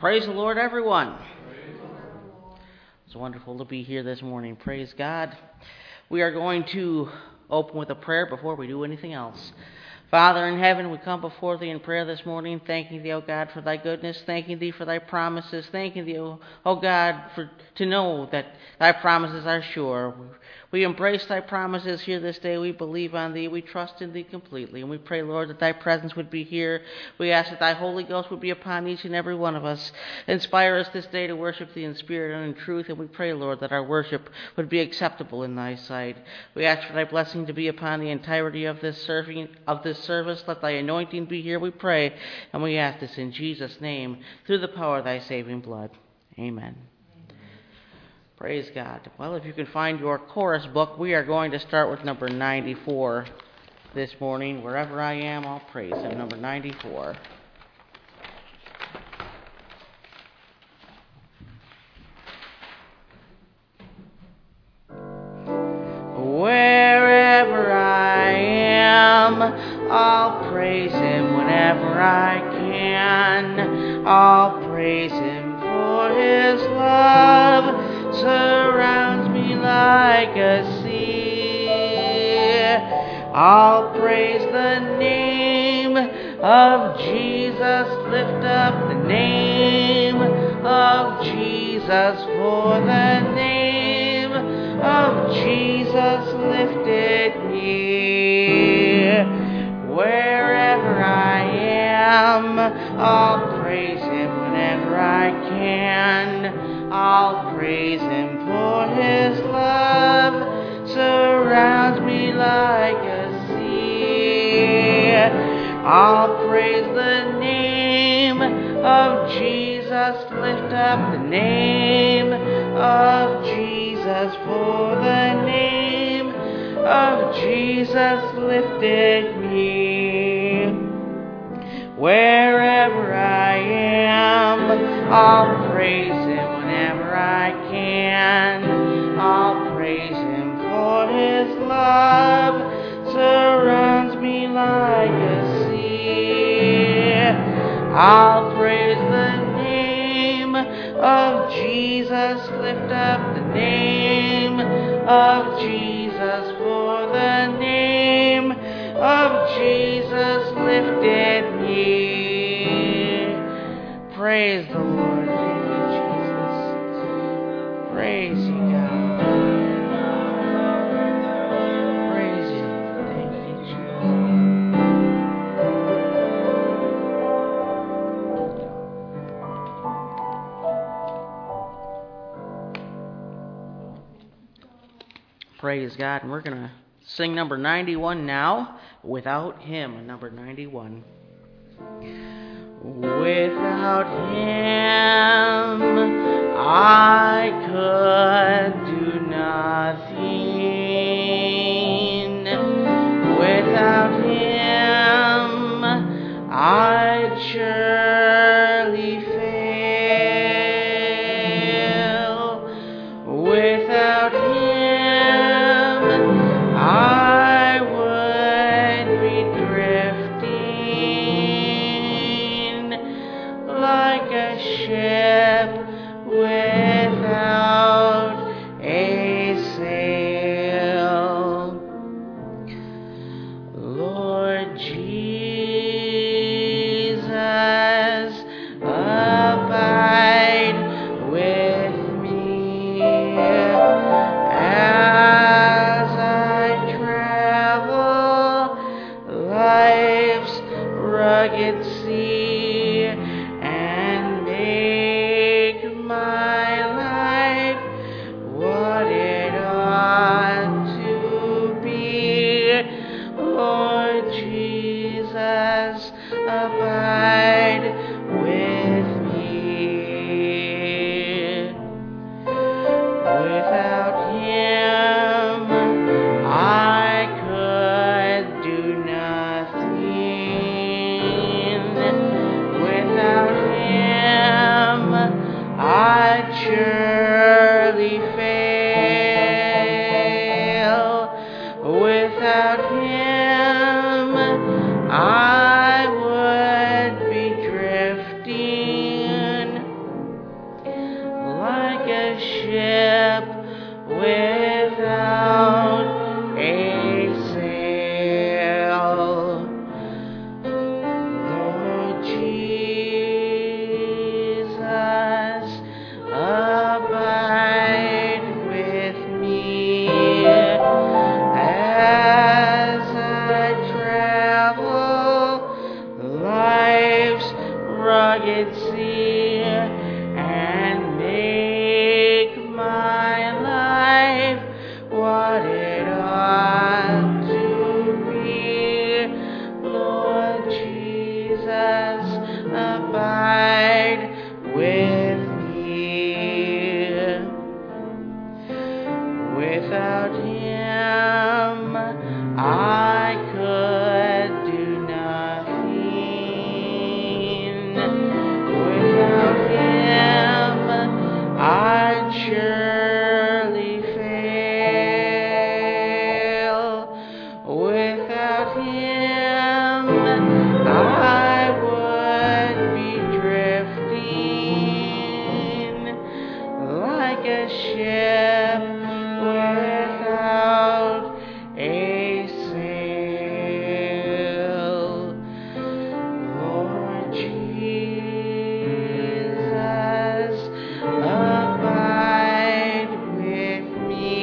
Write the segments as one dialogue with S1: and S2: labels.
S1: Praise the Lord, everyone. It's wonderful to be here this morning. Praise God. We are going to open with a prayer before we do anything else. Father in heaven, we come before thee in prayer this morning, thanking thee, O God, for thy goodness, thanking thee for thy promises, thanking thee, O God, to know that thy promises are sure. We embrace thy promises here this day. We believe on thee. We trust in thee completely. And we pray, Lord, that thy presence would be here. We ask that thy Holy Ghost would be upon each and every one of us. Inspire us this day to worship thee in spirit and in truth. And we pray, Lord, that our worship would be acceptable in thy sight. We ask for thy blessing to be upon the entirety of this service. Let thy anointing be here, we pray. And we ask this in Jesus' name, through the power of thy saving blood. Amen. Praise God. Well, if you can find your chorus book, we are going to start with number 94 this morning. Wherever I am, I'll praise him. Number 94. Wherever I am, I'll praise him whenever I can. I'll praise him for his love surrounds me like a sea. I'll praise the name of Jesus, lift up the name of Jesus, for the name of Jesus lifted me. Wherever I am, I'll praise him whenever I can. I'll praise him for his love surrounds me like a sea. I'll praise the name of Jesus, lift up the name of Jesus, for the name of Jesus lifted me. Wherever I am, I'll praise him whenever I can. I'll praise him for his love surrounds me like a sea. I'll praise the name of Jesus, lift up the name of Jesus, for the name of Jesus lifted me. Praise the Lord. Thank you, Jesus. Praise you, God. Praise you. Thank you, Jesus. Praise God. And we're going to sing number 91 now, Without Him, number 91. Without him, I could do nothing. Without him, I'd surely fail. Without him, I would be drifting like a ship without Without him, I could do nothing. Without him, I'd surely fail. Without him, I would be drifting like a ship without a sail. Lord Jesus, abide with me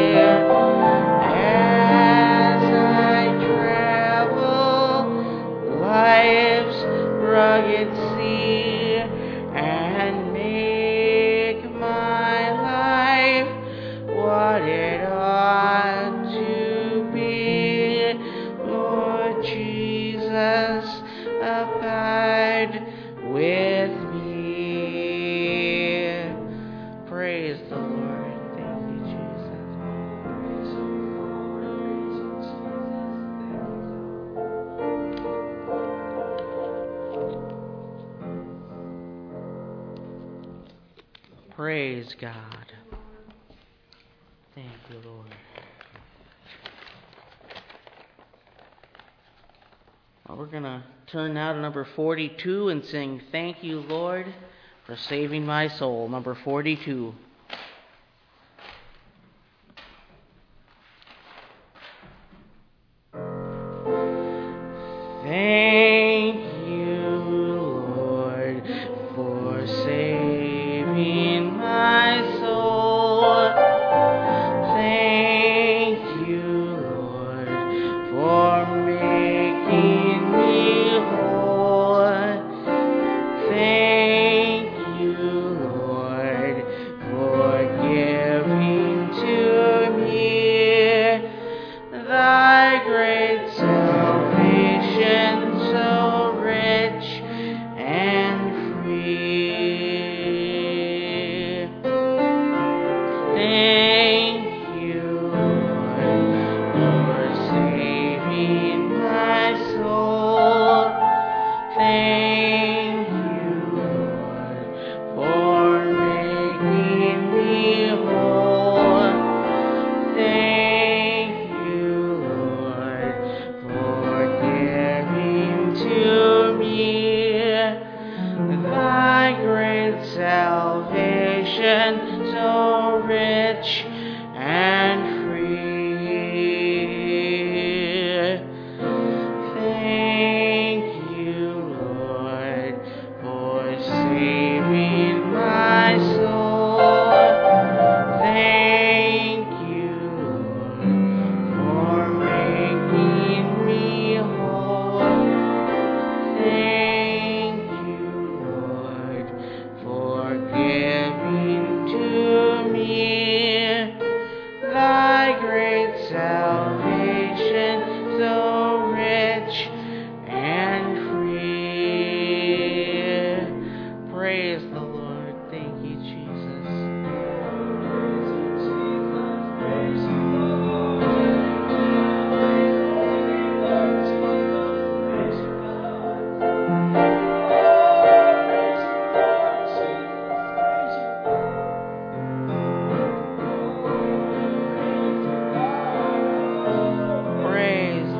S1: as I travel life's rugged sea and make my life what it ought to be. Lord Jesus, abide with me. Praise the Lord. Thank you, Jesus. Praise God. Thank you, Lord. Well, we're going to turn now to number 42 and sing Thank You, Lord, for Saving My Soul. Number 42. Thank you, Lord, for saving my soul. Thank you, Lord, for making me whole. Thank you, Lord, for giving to me thy great salvation, so rich and free. Thank you, Lord, for saving my soul. Thank you, Lord, for making me whole. Thank you, Lord, for giving to me thy great salvation, so rich and free. Thank you, Lord, for saving my soul. Thank you, Lord, for making me whole. Thank you, Lord, for giving to me thy great salvation, so rich and free. Praise the Lord. Thank you, Jesus. Praise.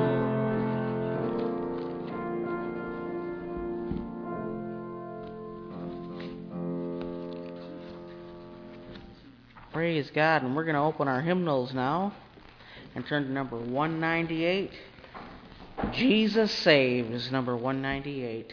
S1: Praise God. And we're going to open our hymnals now and turn to number 198. Jesus Saves, number 198.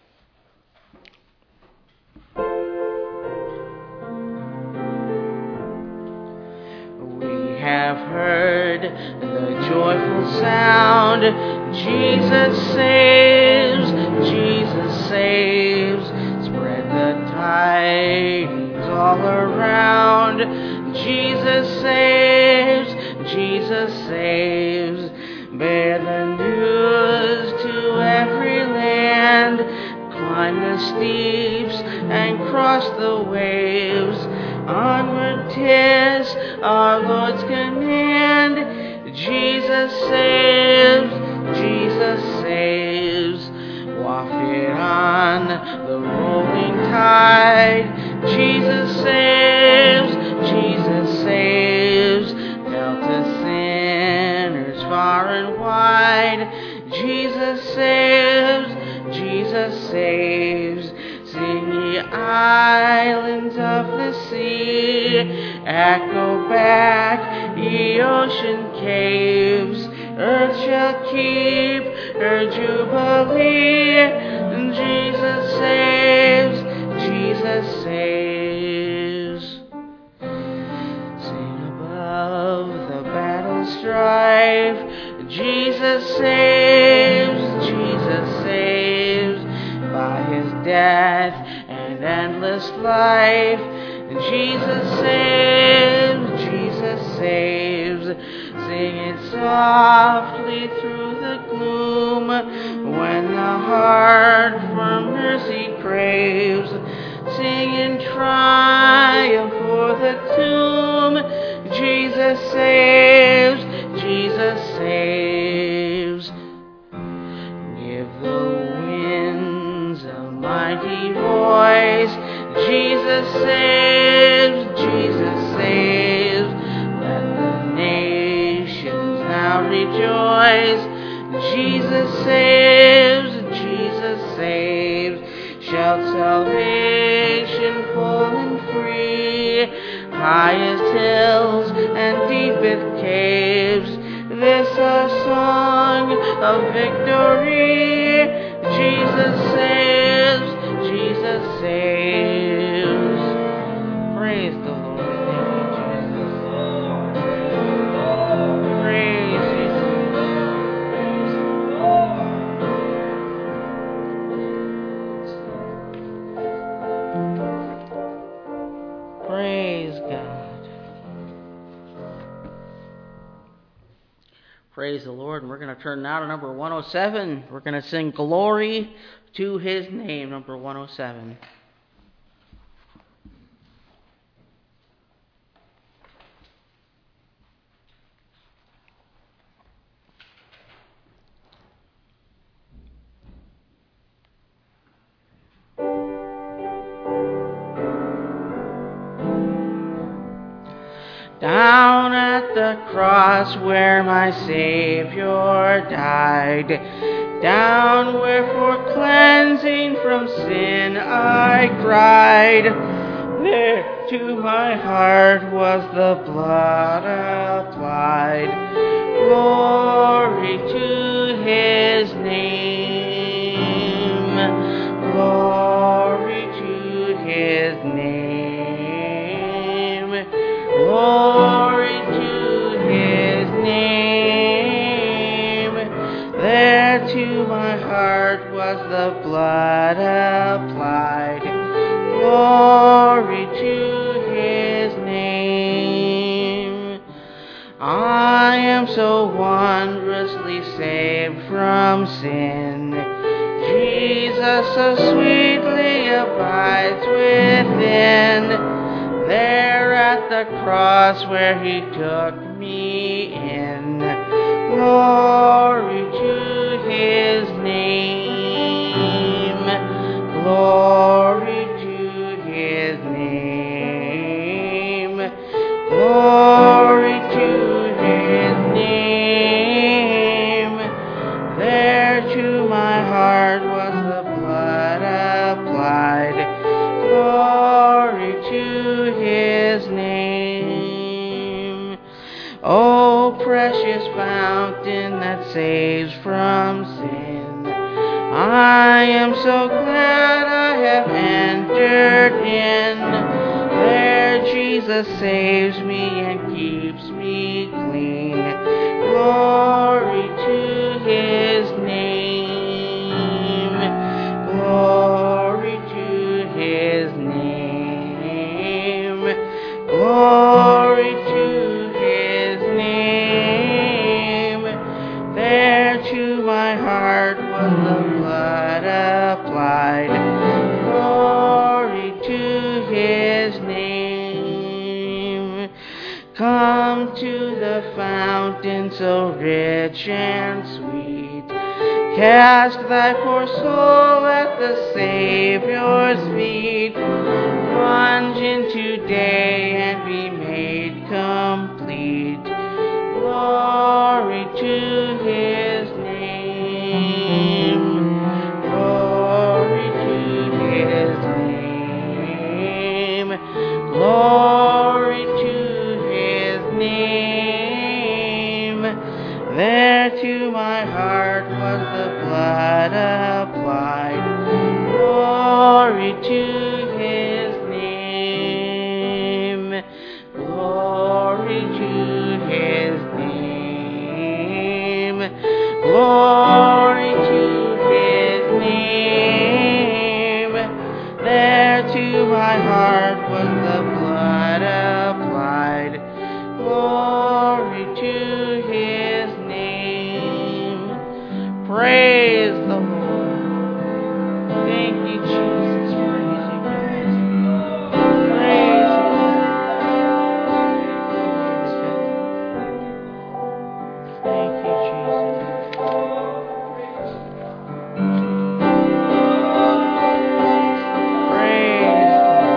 S1: We have heard the joyful sound. Jesus saves, Jesus saves. Spread the tidings all around. Jesus saves, Jesus saves. Bear the news to every land. Climb the steeps and cross the waves. Onward 'tis, our Lord's command. Jesus saves, Jesus saves. Wafted on the rolling tide, Jesus saves, Jesus saves. Dealt to sinners far and wide, Jesus saves, Jesus saves. Sing ye islands of the sea, echo back ye ocean caves. Earth shall keep her jubilee. Jesus saves, Jesus saves. Sing above the battle strife, Jesus saves, Jesus saves. By his death and endless life, Jesus saves, Jesus saves. Sing it softly through the gloom when the heart for mercy craves. Sing in triumph for the tomb. Jesus saves, Jesus saves. Give the winds a mighty voice. Jesus saves, Jesus saves. Let the nations now rejoice. Jesus saves, Jesus saves. Shout salvation full and free, highest hills and deepest caves. This a song of victory. Jesus saves, Jesus saves. Praise the Lord. Praise God. Praise the Lord. And we're going to turn now to number 107. We're going to sing Glory to His Name, number 107. Down at the cross where my Savior died, down where for cleansing from sin I cried, there to my heart was the blood applied. Glory to His name, glory to His name. Glory to His name. There to my heart was the blood applied. Glory to His name. I am so wondrously saved from sin. Jesus so sweetly abides within. There at the cross where He took me in. Glory to His name. Glory to His name. Glory to His name. There to my heart was the blood applied. Glory to His name. Oh, precious fountain that saves from sin, I am so glad I have entered in. There Jesus saves me and keeps me clean. Glory to His name. Glory to His name. Glory to His name. There to my heart was the blood applied. Glory to His name. Come to the fountain so rich and sweet. Cast thy poor soul at the Savior's feet. Plunge into day and be made complete. Glory to his name. Glory to his name. Glory to his name. There to my heart was the blood applied. Glory to his name. Glory to his name. Glory to his name. There to my heart was the blood applied. Glory to his name. Praise the Lord. Thank you, Jesus. Praise you, guys. Praise you. Thank you, Jesus. Praise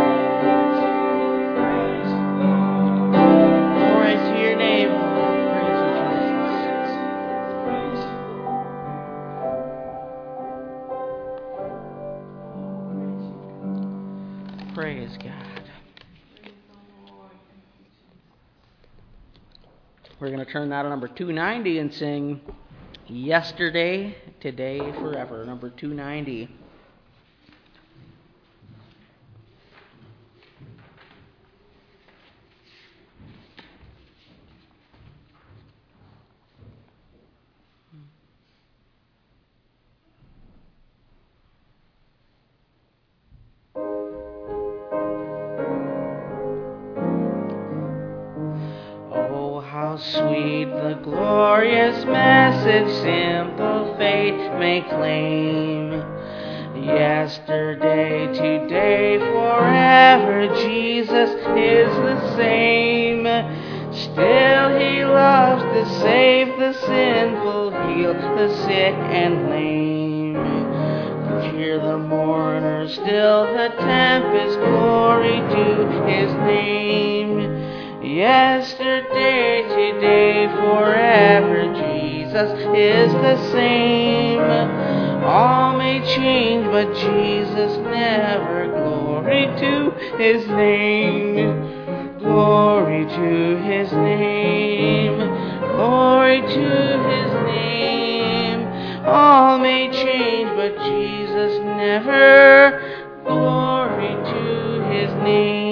S1: the Lord. Glory to your name, Lord. Praise you, Jesus. Praise God. We're going to turn now to number 290 and sing Yesterday, Today, Forever. Number 290. How sweet the glorious message simple faith may claim. Yesterday, today, forever, Jesus is the same. Still he loves to save the sinful, heal the sick and lame. Cheer the mourner, still the tempest, glory to his name. Yesterday, today, forever, Jesus is the same. All may change, but Jesus never. Glory to his name. Glory to his name. Glory to his name. All may change, but Jesus never. Glory to his name.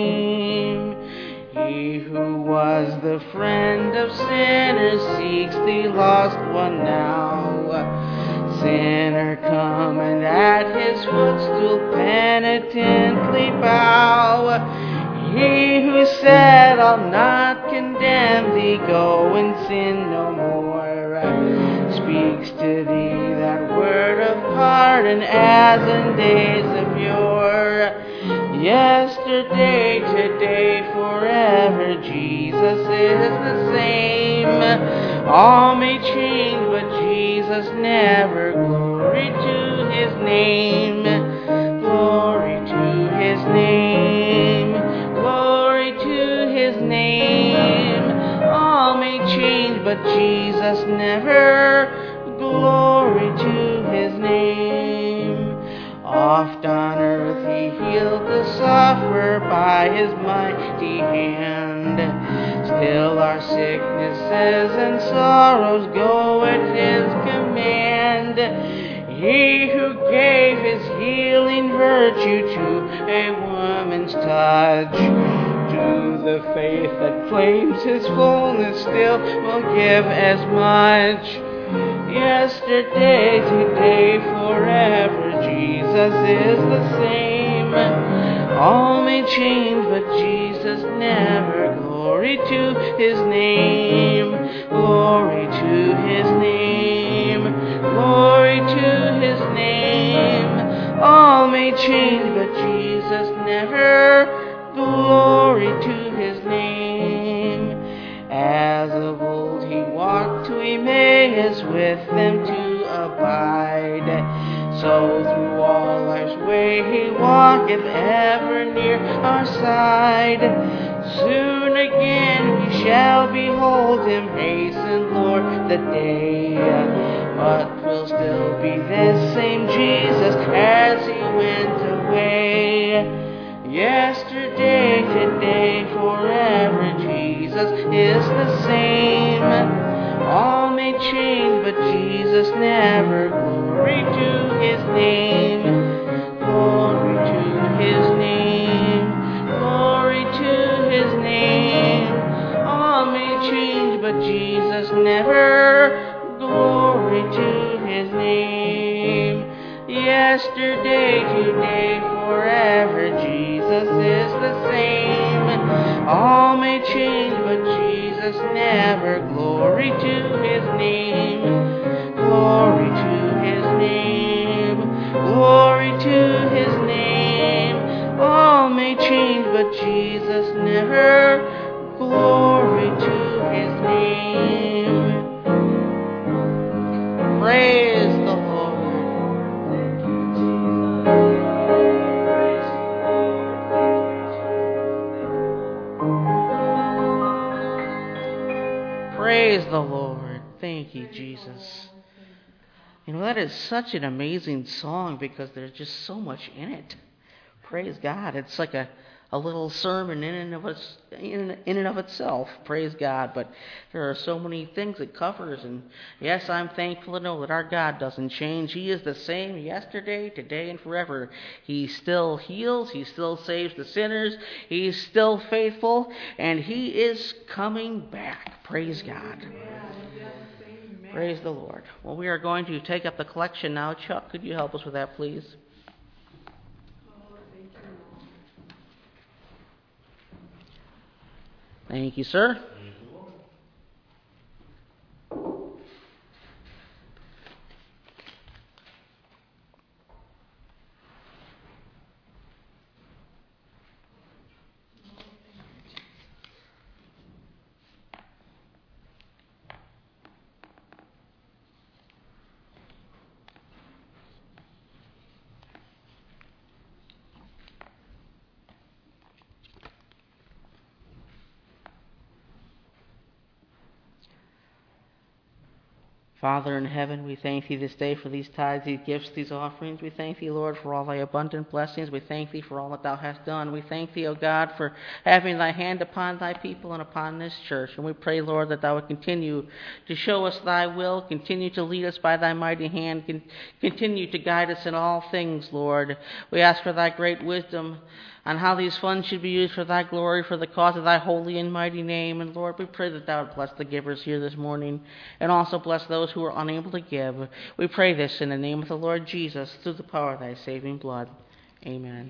S1: He who was the friend of sinners seeks the lost one now. Sinner, come and at his footstool penitently bow. He who said, I'll not condemn thee, go and sin no more, speaks to thee that word of pardon as in days of yore. Yesterday, today, forever, Jesus is the same. All may change, but Jesus never. Glory to his name. Glory to his name. Glory to his name. All may change, but Jesus never. Glory to his name. Oft on earth he healed the sufferer by his mighty hand. Still our sicknesses and sorrows go at his command. He who gave his healing virtue to a woman's touch, to the faith that claims his fullness still will give as much. Yesterday, today, forever, Jesus is the same. All may change, but Jesus never. Glory to his name. Glory to his name. Glory to his name. All may change, but Jesus never. Glory to his name. As of old he walked to Emmaus with them to abide. So through all life's way he walketh ever near our side. Soon again we shall behold him, hasten, Lord, the day. But 'twill still be this same Jesus as he went away. Yesterday, today, forever, Jesus is the same. All may change, but Jesus never. Glory to his name. Glory to his name. Glory to his name. All may change, but Jesus never. Glory to his name. Yesterday, today, forever, Jesus is the same. All may change, but Jesus never. Glory to his name. Glory to his name. Glory to his name. All may change, but Jesus never. Glory to his name. Praise the Lord. Praise the Lord. Thank you, Jesus. You know, that is such an amazing song because there's just so much in it. Praise God. It's like a little sermon in and of itself. Praise God. But there are so many things it covers. And yes, I'm thankful to know that our God doesn't change. He is the same yesterday, today, and forever. He still heals. He still saves the sinners. He's still faithful. And he is coming back. Praise God. Praise the Lord. Well, we are going to take up the collection now. Chuck, could you help us with that, please? Thank you, sir. Father in heaven, we thank thee this day for these tithes, these gifts, these offerings. We thank thee, Lord, for all thy abundant blessings. We thank thee for all that thou hast done. We thank thee, O God, for having thy hand upon thy people and upon this church. And we pray, Lord, that thou would continue to show us thy will, continue to lead us by thy mighty hand, continue to guide us in all things, Lord. We ask for thy great wisdom on how these funds should be used for thy glory, for the cause of thy holy and mighty name. And Lord, we pray that thou would bless the givers here this morning, and also bless those who are unable to give. We pray this in the name of the Lord Jesus, through the power of thy saving blood. Amen.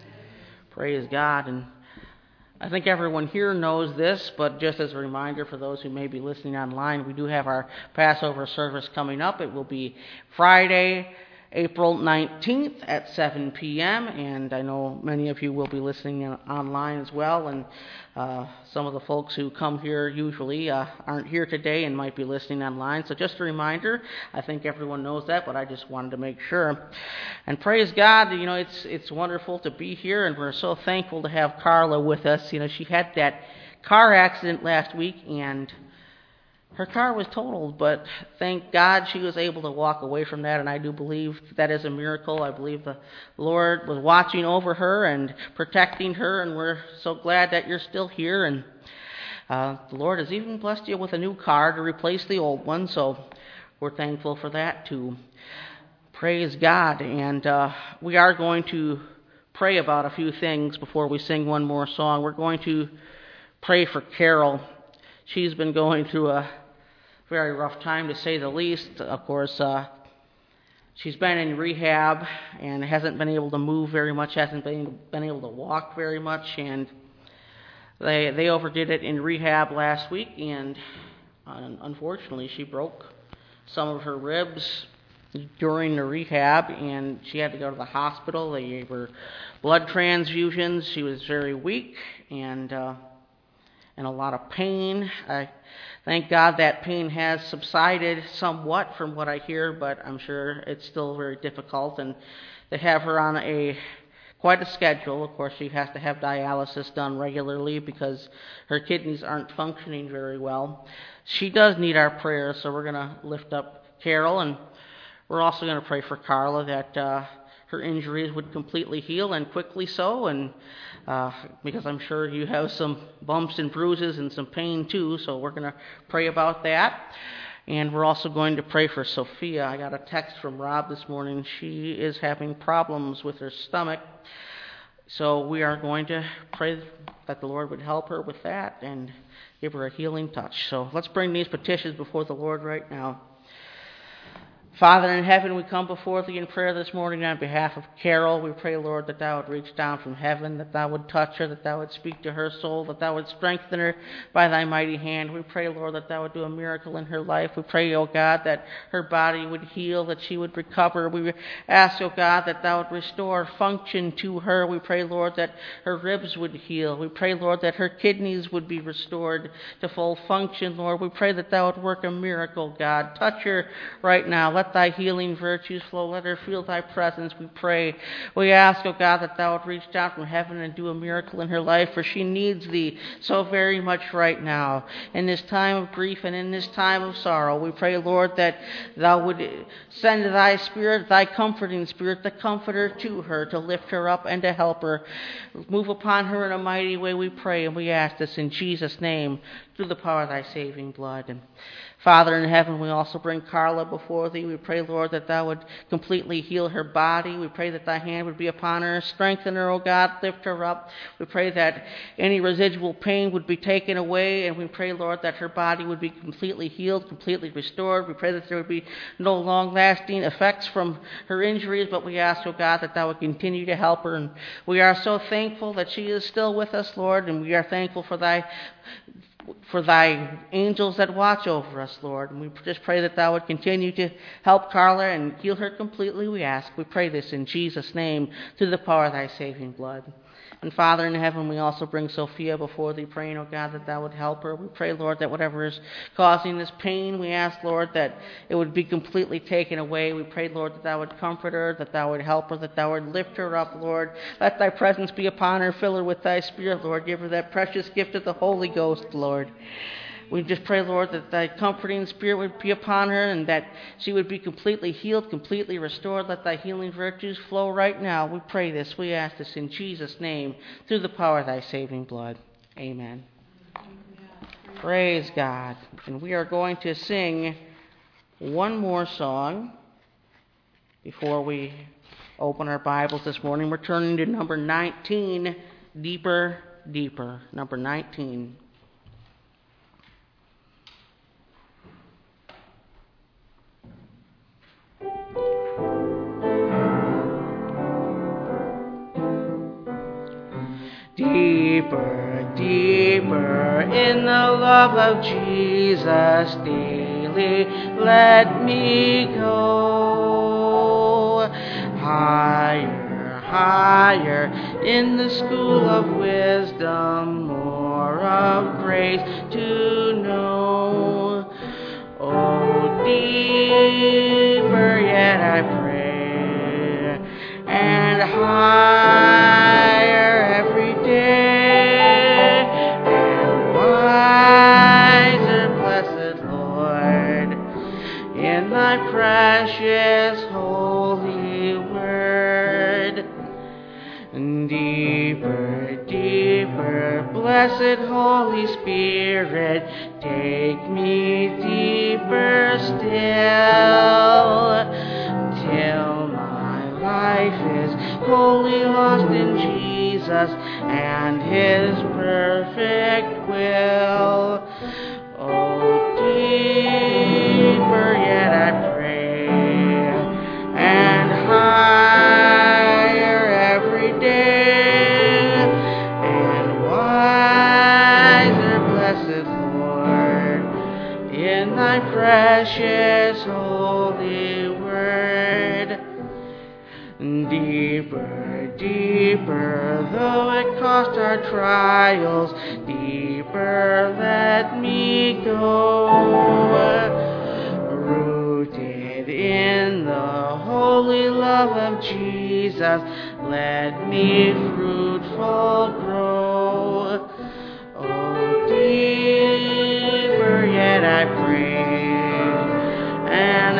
S1: Praise God. And I think everyone here knows this, but just as a reminder for those who may be listening online, we do have our Passover service coming up. It will be Friday, April 19th at 7 p.m., and I know many of you will be listening online as well, and some of the folks who come here usually aren't here today and might be listening online. So just a reminder, I think everyone knows that, but I just wanted to make sure. And praise God, you know, it's wonderful to be here, and we're so thankful to have Carla with us. You know, she had that car accident last week, and her car was totaled, but thank God she was able to walk away from that, and I do believe that is a miracle. I believe the Lord was watching over her and protecting her, and we're so glad that you're still here. And the Lord has even blessed you with a new car to replace the old one, so we're thankful for that too. Praise God. And we are going to pray about a few things before we sing one more song. We're going to pray for Carol. She's been going through a very rough time, to say the least. Of course, she's been in rehab and hasn't been able to move very much, hasn't been able to walk very much, and they overdid it in rehab last week, and unfortunately she broke some of her ribs during the rehab, and she had to go to the hospital. They gave her blood transfusions. She was very weak, and in a lot of pain. I thank God that pain has subsided somewhat from what I hear, but I'm sure it's still very difficult. And they have her on quite a schedule. Of course, she has to have dialysis done regularly because her kidneys aren't functioning very well. She does need our prayers, so we're going to lift up Carol, and we're also going to pray for Carla that her injuries would completely heal, and quickly so, and because I'm sure you have some bumps and bruises and some pain too, so we're going to pray about that. And we're also going to pray for Sophia. I got a text from Rob this morning. She is having problems with her stomach, so we are going to pray that the Lord would help her with that and give her a healing touch. So let's bring these petitions before the Lord right now. Father in heaven, we come before thee in prayer this morning on behalf of Carol. We pray, Lord, that thou would reach down from heaven, that thou would touch her, that thou would speak to her soul, that thou would strengthen her by thy mighty hand. We pray, Lord, that thou would do a miracle in her life. We pray, O God, that her body would heal, that she would recover. We ask, O God, that thou would restore function to her. We pray, Lord, that her ribs would heal. We pray, Lord, that her kidneys would be restored to full function, Lord. We pray that thou would work a miracle, God. Touch her right now. Let thy healing virtues flow. Let her feel thy presence, we pray. We ask, O God, that thou would reach down from heaven and do a miracle in her life, for she needs thee so very much right now. In this time of grief and in this time of sorrow, we pray, Lord, that thou would send thy Spirit, thy comforting Spirit, the Comforter, to her, to lift her up and to help her. Move upon her in a mighty way, we pray, and we ask this in Jesus' name, through the power of thy saving blood. And Father in heaven, we also bring Carla before thee. We pray, Lord, that thou would completely heal her body. We pray that thy hand would be upon her. Strengthen her, O God. Lift her up. We pray that any residual pain would be taken away. And we pray, Lord, that her body would be completely healed, completely restored. We pray that there would be no long-lasting effects from her injuries. But we ask, O God, that thou would continue to help her. And we are so thankful that she is still with us, Lord. And we are thankful for thy angels that watch over us, Lord. And we just pray that thou would continue to help Carla and heal her completely, we ask. We pray this in Jesus' name, through the power of thy saving blood. And Father in heaven, we also bring Sophia before thee, praying, O God, that thou would help her. We pray, Lord, that whatever is causing this pain, we ask, Lord, that it would be completely taken away. We pray, Lord, that thou would comfort her, that thou would help her, that thou would lift her up, Lord. Let thy presence be upon her. Fill her with thy Spirit, Lord. Give her that precious gift of the Holy Ghost, Lord. We just pray, Lord, that thy comforting Spirit would be upon her and that she would be completely healed, completely restored. Let thy healing virtues flow right now. We pray this. We ask this in Jesus' name, through the power of thy saving blood. Amen. Praise God. And we are going to sing one more song before we open our Bibles this morning. We're turning to number 19, Deeper, Deeper. Number 19. Deeper, deeper in the love of Jesus, daily let me go. Higher, higher in the school of wisdom, more of grace to know. Oh, deeper yet I pray, and higher every day, and wiser, blessed Lord, in thy precious holy word. Deeper, deeper, blessed Holy Spirit, take me deeper still, till my life is wholly lost in Jesus and his perfect will. Oh, deeper yet I pray, and higher every day, and wiser, blessed Lord, in thy precious holy word. Deeper, deeper, though it cost our trials, deeper let me go. Rooted in the holy love of Jesus, let me fruitful grow. Oh, deeper yet I pray, and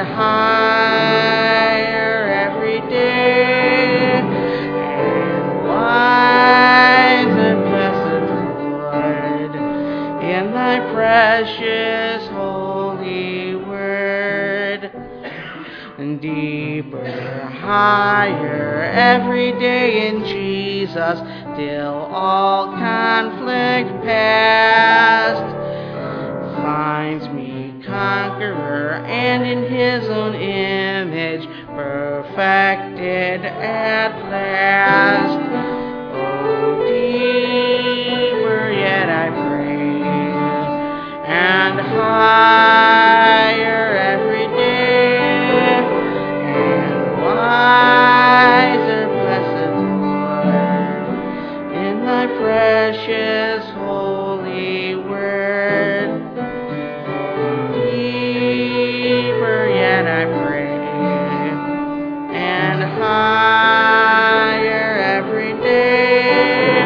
S1: higher every day, and wiser, blessed Lord, in thy precious holy word. And deeper, higher every day in Jesus, till all conflict past finds me conqueror, and in his own image perfected at last. Oh, deeper yet I pray, and higher every day, and wiser, blessed Lord, in thy precious holy word. Deeper yet I pray, and higher every day,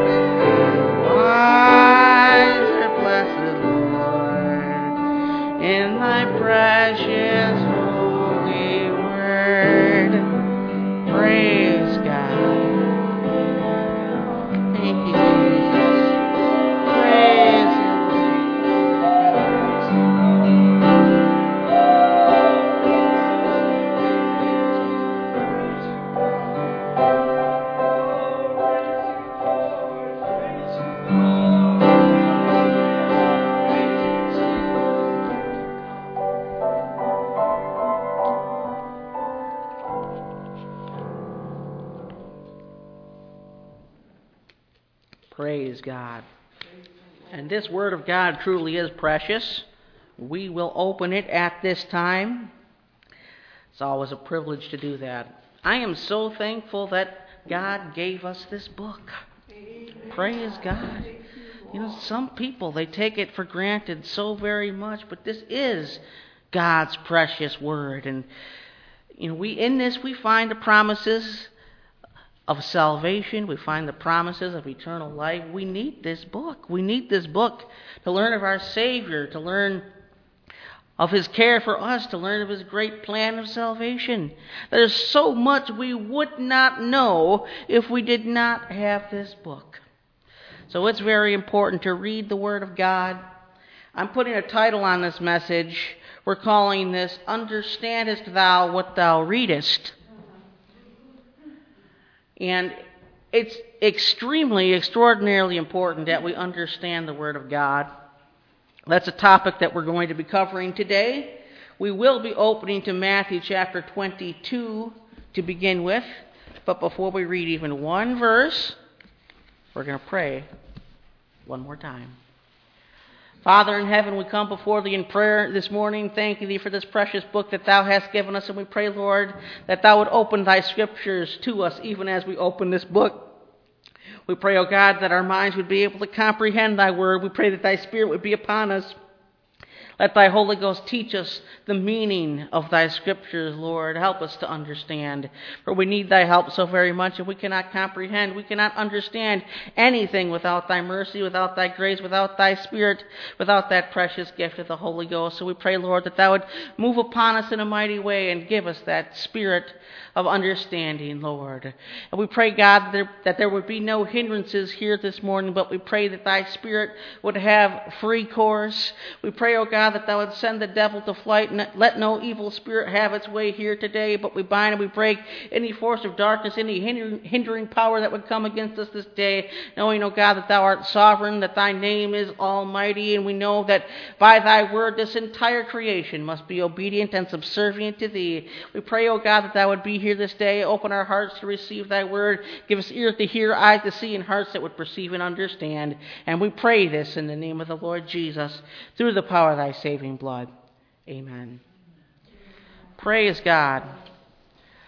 S1: wiser, blessed Lord, in thy precious holy word. Praise God. Thank you, Jesus. Praise you. Praise God. And this Word of God truly is precious. We will open it at this time. It's always a privilege to do that. I am so thankful that God gave us this book. Amen. Praise God. You know, some people, they take it for granted so very much, but this is God's precious Word. And, you know, in this we find the promises of salvation. We find the promises of eternal life. We need this book. We need this book to learn of our Savior, to learn of His care for us, to learn of His great plan of salvation. There's so much we would not know if we did not have this book. So it's very important to read the Word of God. I'm putting a title on this message. We're calling this, Understandest Thou What Thou Readest? And it's extremely, extraordinarily important that we understand the Word of God. That's a topic that we're going to be covering today. We will be opening to Matthew chapter 22 to begin with. But before we read even one verse, we're going to pray one more time. Father in heaven, we come before Thee in prayer this morning, thanking Thee for this precious book that Thou hast given us. And we pray, Lord, that Thou would open Thy scriptures to us even as we open this book. We pray, O God, that our minds would be able to comprehend Thy word. We pray that Thy Spirit would be upon us. Let Thy Holy Ghost teach us the meaning of Thy scriptures, Lord. Help us to understand, for we need Thy help so very much, and we cannot comprehend, we cannot understand anything without Thy mercy, without Thy grace, without Thy Spirit, without that precious gift of the Holy Ghost. So we pray, Lord, that Thou would move upon us in a mighty way and give us that Spirit of understanding, Lord. And we pray, God, that there would be no hindrances here this morning, but we pray that Thy Spirit would have free course. We pray, O God, that Thou would send the devil to flight and let no evil spirit have its way here today, but we bind and we break any force of darkness, any hindering power that would come against us this day, knowing, O God, that Thou art sovereign, that Thy name is almighty, and we know that by Thy word this entire creation must be obedient and subservient to Thee. We pray, O God, that Thou would be here this day, open our hearts to receive Thy word, give us ears to hear, eyes to see, and hearts that would perceive and understand. And we pray this in the name of the Lord Jesus, through the power of Thy saving blood. Amen. Praise God.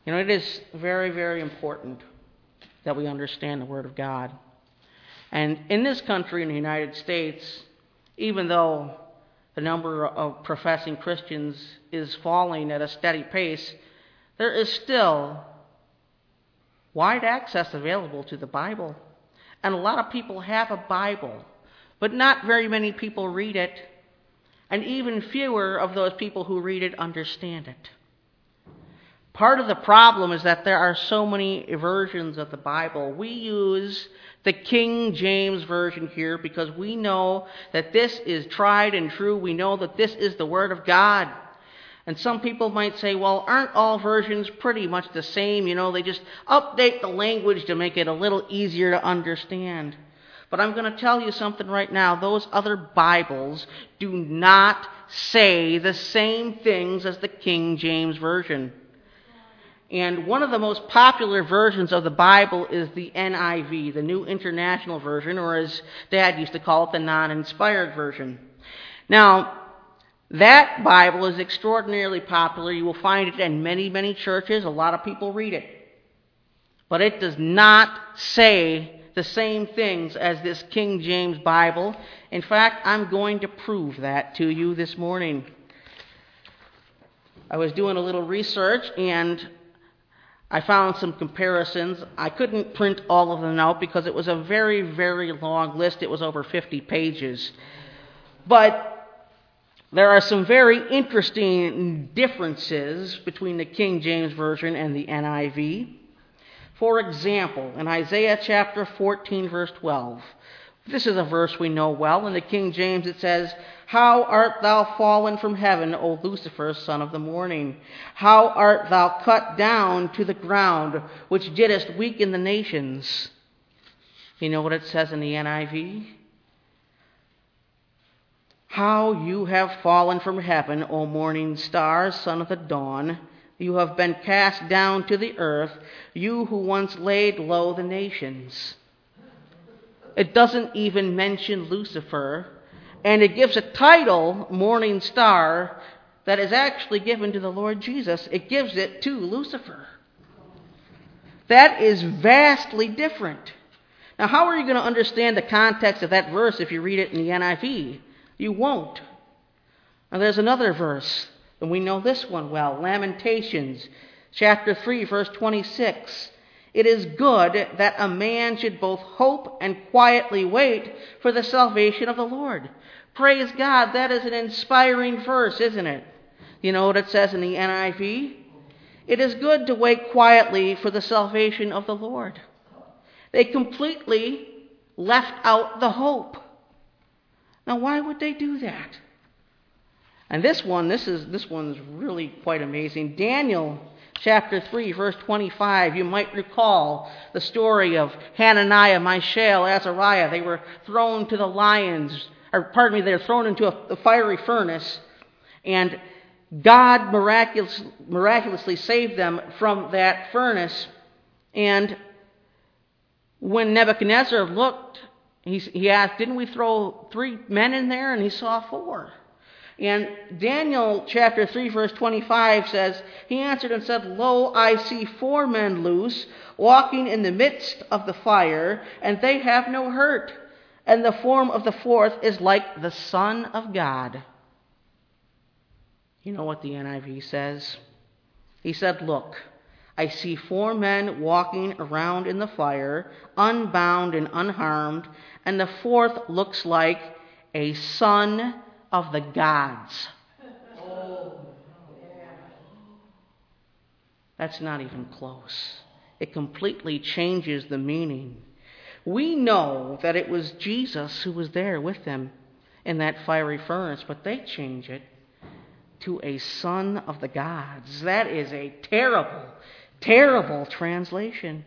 S1: You know, it is very, very important that we understand the Word of God. And in this country, in the United States, even though the number of professing Christians is falling at a steady pace, there is still wide access available to the Bible. And a lot of people have a Bible, but not very many people read it, and even fewer of those people who read it understand it. Part of the problem is that there are so many versions of the Bible. We use the King James Version here because we know that this is tried and true. We know that this is the Word of God. And some people might say, well, aren't all versions pretty much the same? You know, they just update the language to make it a little easier to understand. But I'm going to tell you something right now. Those other Bibles do not say the same things as the King James Version. And one of the most popular versions of the Bible is the NIV, the New International Version, or as Dad used to call it, the non-inspired version. Now, that Bible is extraordinarily popular. You will find it in many, many churches. A lot of people read it. But it does not say the same things as this King James Bible. In fact, I'm going to prove that to you this morning. I was doing a little research and I found some comparisons. I couldn't print all of them out because it was a very, very long list. It was over 50 pages. But there are some very interesting differences between the King James Version and the NIV. For example, in Isaiah chapter 14, verse 12, this is a verse we know well. In the King James it says, "How art thou fallen from heaven, O Lucifer, son of the morning? How art thou cut down to the ground, which didst weaken the nations?" You know what it says in the NIV? "How you have fallen from heaven, O morning star, son of the dawn. You have been cast down to the earth, you who once laid low the nations." It doesn't even mention Lucifer, and it gives a title, Morning Star, that is actually given to the Lord Jesus. It gives it to Lucifer. That is vastly different. Now, how are you going to understand the context of that verse if you read it in the NIV? You won't. Now, there's another verse, and we know this one well. Lamentations, chapter 3, verse 26. "It is good that a man should both hope and quietly wait for the salvation of the Lord." Praise God, that is an inspiring verse, isn't it? You know what it says in the NIV? It is good to wait quietly for the salvation of the Lord. They completely left out the hope. Now, why would they do that? And this one's really quite amazing. Daniel chapter 3, verse 25. You might recall the story of Hananiah, Mishael, Azariah. They were thrown to the they were thrown into a fiery furnace, and God miraculously saved them from that furnace. And when Nebuchadnezzar looked, he asked, "Didn't we throw 3 men in there?" And he saw 4. And Daniel chapter 3, verse 25 says, "He answered and said, Lo, I see 4 men loose, walking in the midst of the fire, and they have no hurt. And the form of the 4th is like the Son of God." You know what the NIV says? He said, "Look, I see 4 men walking around in the fire, unbound and unharmed, and the 4th looks like a son of the gods." That's not even close. It completely changes the meaning. We know that it was Jesus who was there with them in that fiery furnace, but they change it to a son of the gods. That is a terrible, terrible translation.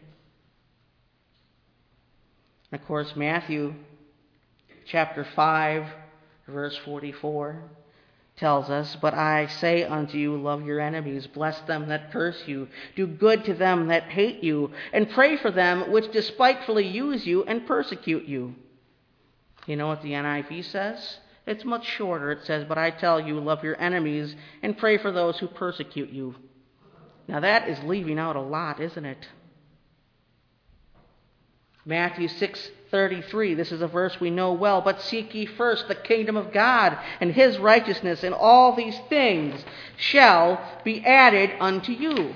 S1: Of course, Matthew chapter 5, verse 44 tells us, "But I say unto you, love your enemies, bless them that curse you, do good to them that hate you, and pray for them which despitefully use you and persecute you." You know what the NIV says? It's much shorter. It says, "But I tell you, love your enemies and pray for those who persecute you." Now that is leaving out a lot, isn't it? Matthew 6:33, this is a verse we know well. But seek ye first the kingdom of God and his righteousness, and all these things shall be added unto you.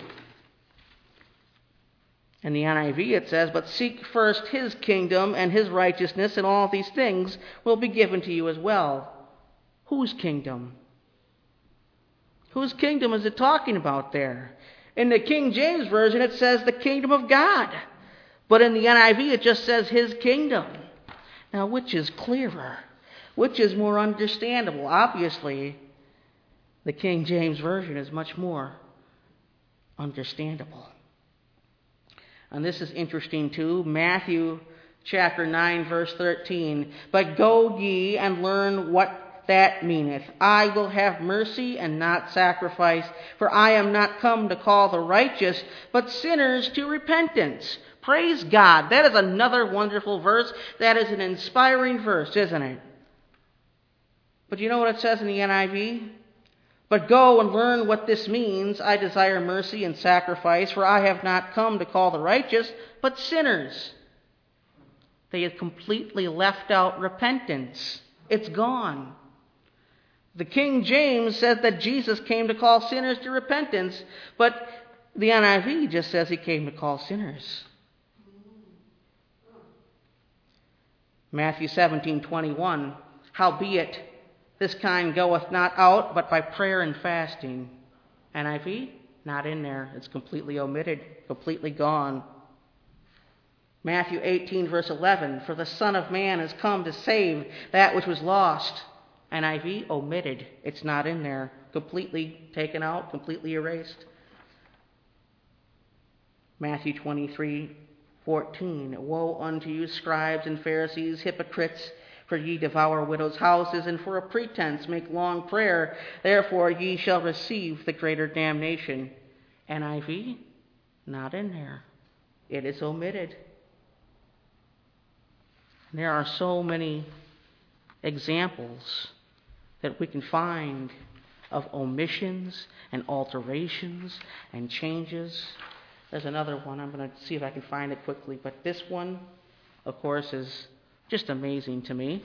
S1: In the NIV it says, but seek first his kingdom and his righteousness, and all these things will be given to you as well. Whose kingdom? Whose kingdom is it talking about there? In the King James Version it says the kingdom of God. But in the NIV, it just says his kingdom. Now, which is clearer? Which is more understandable? Obviously, the King James Version is much more understandable. And this is interesting too. Matthew chapter 9, verse 13. But go ye and learn what that meaneth. I will have mercy and not sacrifice, for I am not come to call the righteous, but sinners to repentance. Praise God. That is another wonderful verse. That is an inspiring verse, isn't it? But you know what it says in the NIV? But go and learn what this means. I desire mercy and sacrifice, for I have not come to call the righteous, but sinners. They have completely left out repentance. It's gone. The King James says that Jesus came to call sinners to repentance, but the NIV just says he came to call sinners. Matthew 17:21, howbeit this kind goeth not out but by prayer and fasting. NIV, not in there. It's completely omitted, completely gone. Matthew 18, verse 11, for the Son of Man is come to save that which was lost. NIV, omitted. It's not in there. Completely taken out, completely erased. Matthew 23:14, woe unto you, scribes and Pharisees, hypocrites, for ye devour widows' houses, and for a pretense make long prayer. Therefore ye shall receive the greater damnation. NIV, not in there. It is omitted. There are so many examples that we can find of omissions and alterations and changes. There's another one. I'm going to see if I can find it quickly. But this one, of course, is just amazing to me.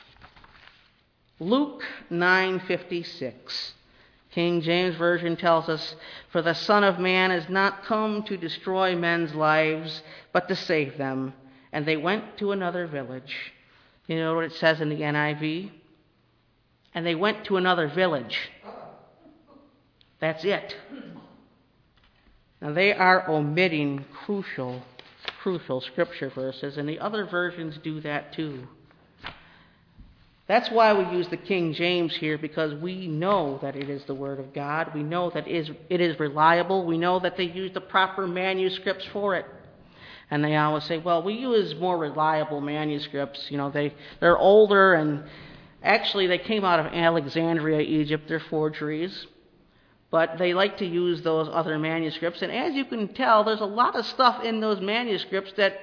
S1: Luke 9:56. King James Version tells us, for the Son of Man is not come to destroy men's lives, but to save them. And they went to another village. You know what it says in the NIV? And they went to another village. That's it. Now they are omitting crucial scripture verses, and the other versions do that too. That's why we use the King James here, because we know that it is the Word of God. We know that it is reliable. We know that they use the proper manuscripts for it. And they always say, well, we use more reliable manuscripts. You know, they're older, and actually they came out of Alexandria, Egypt. They're forgeries. But they like to use those other manuscripts. And as you can tell, there's a lot of stuff in those manuscripts that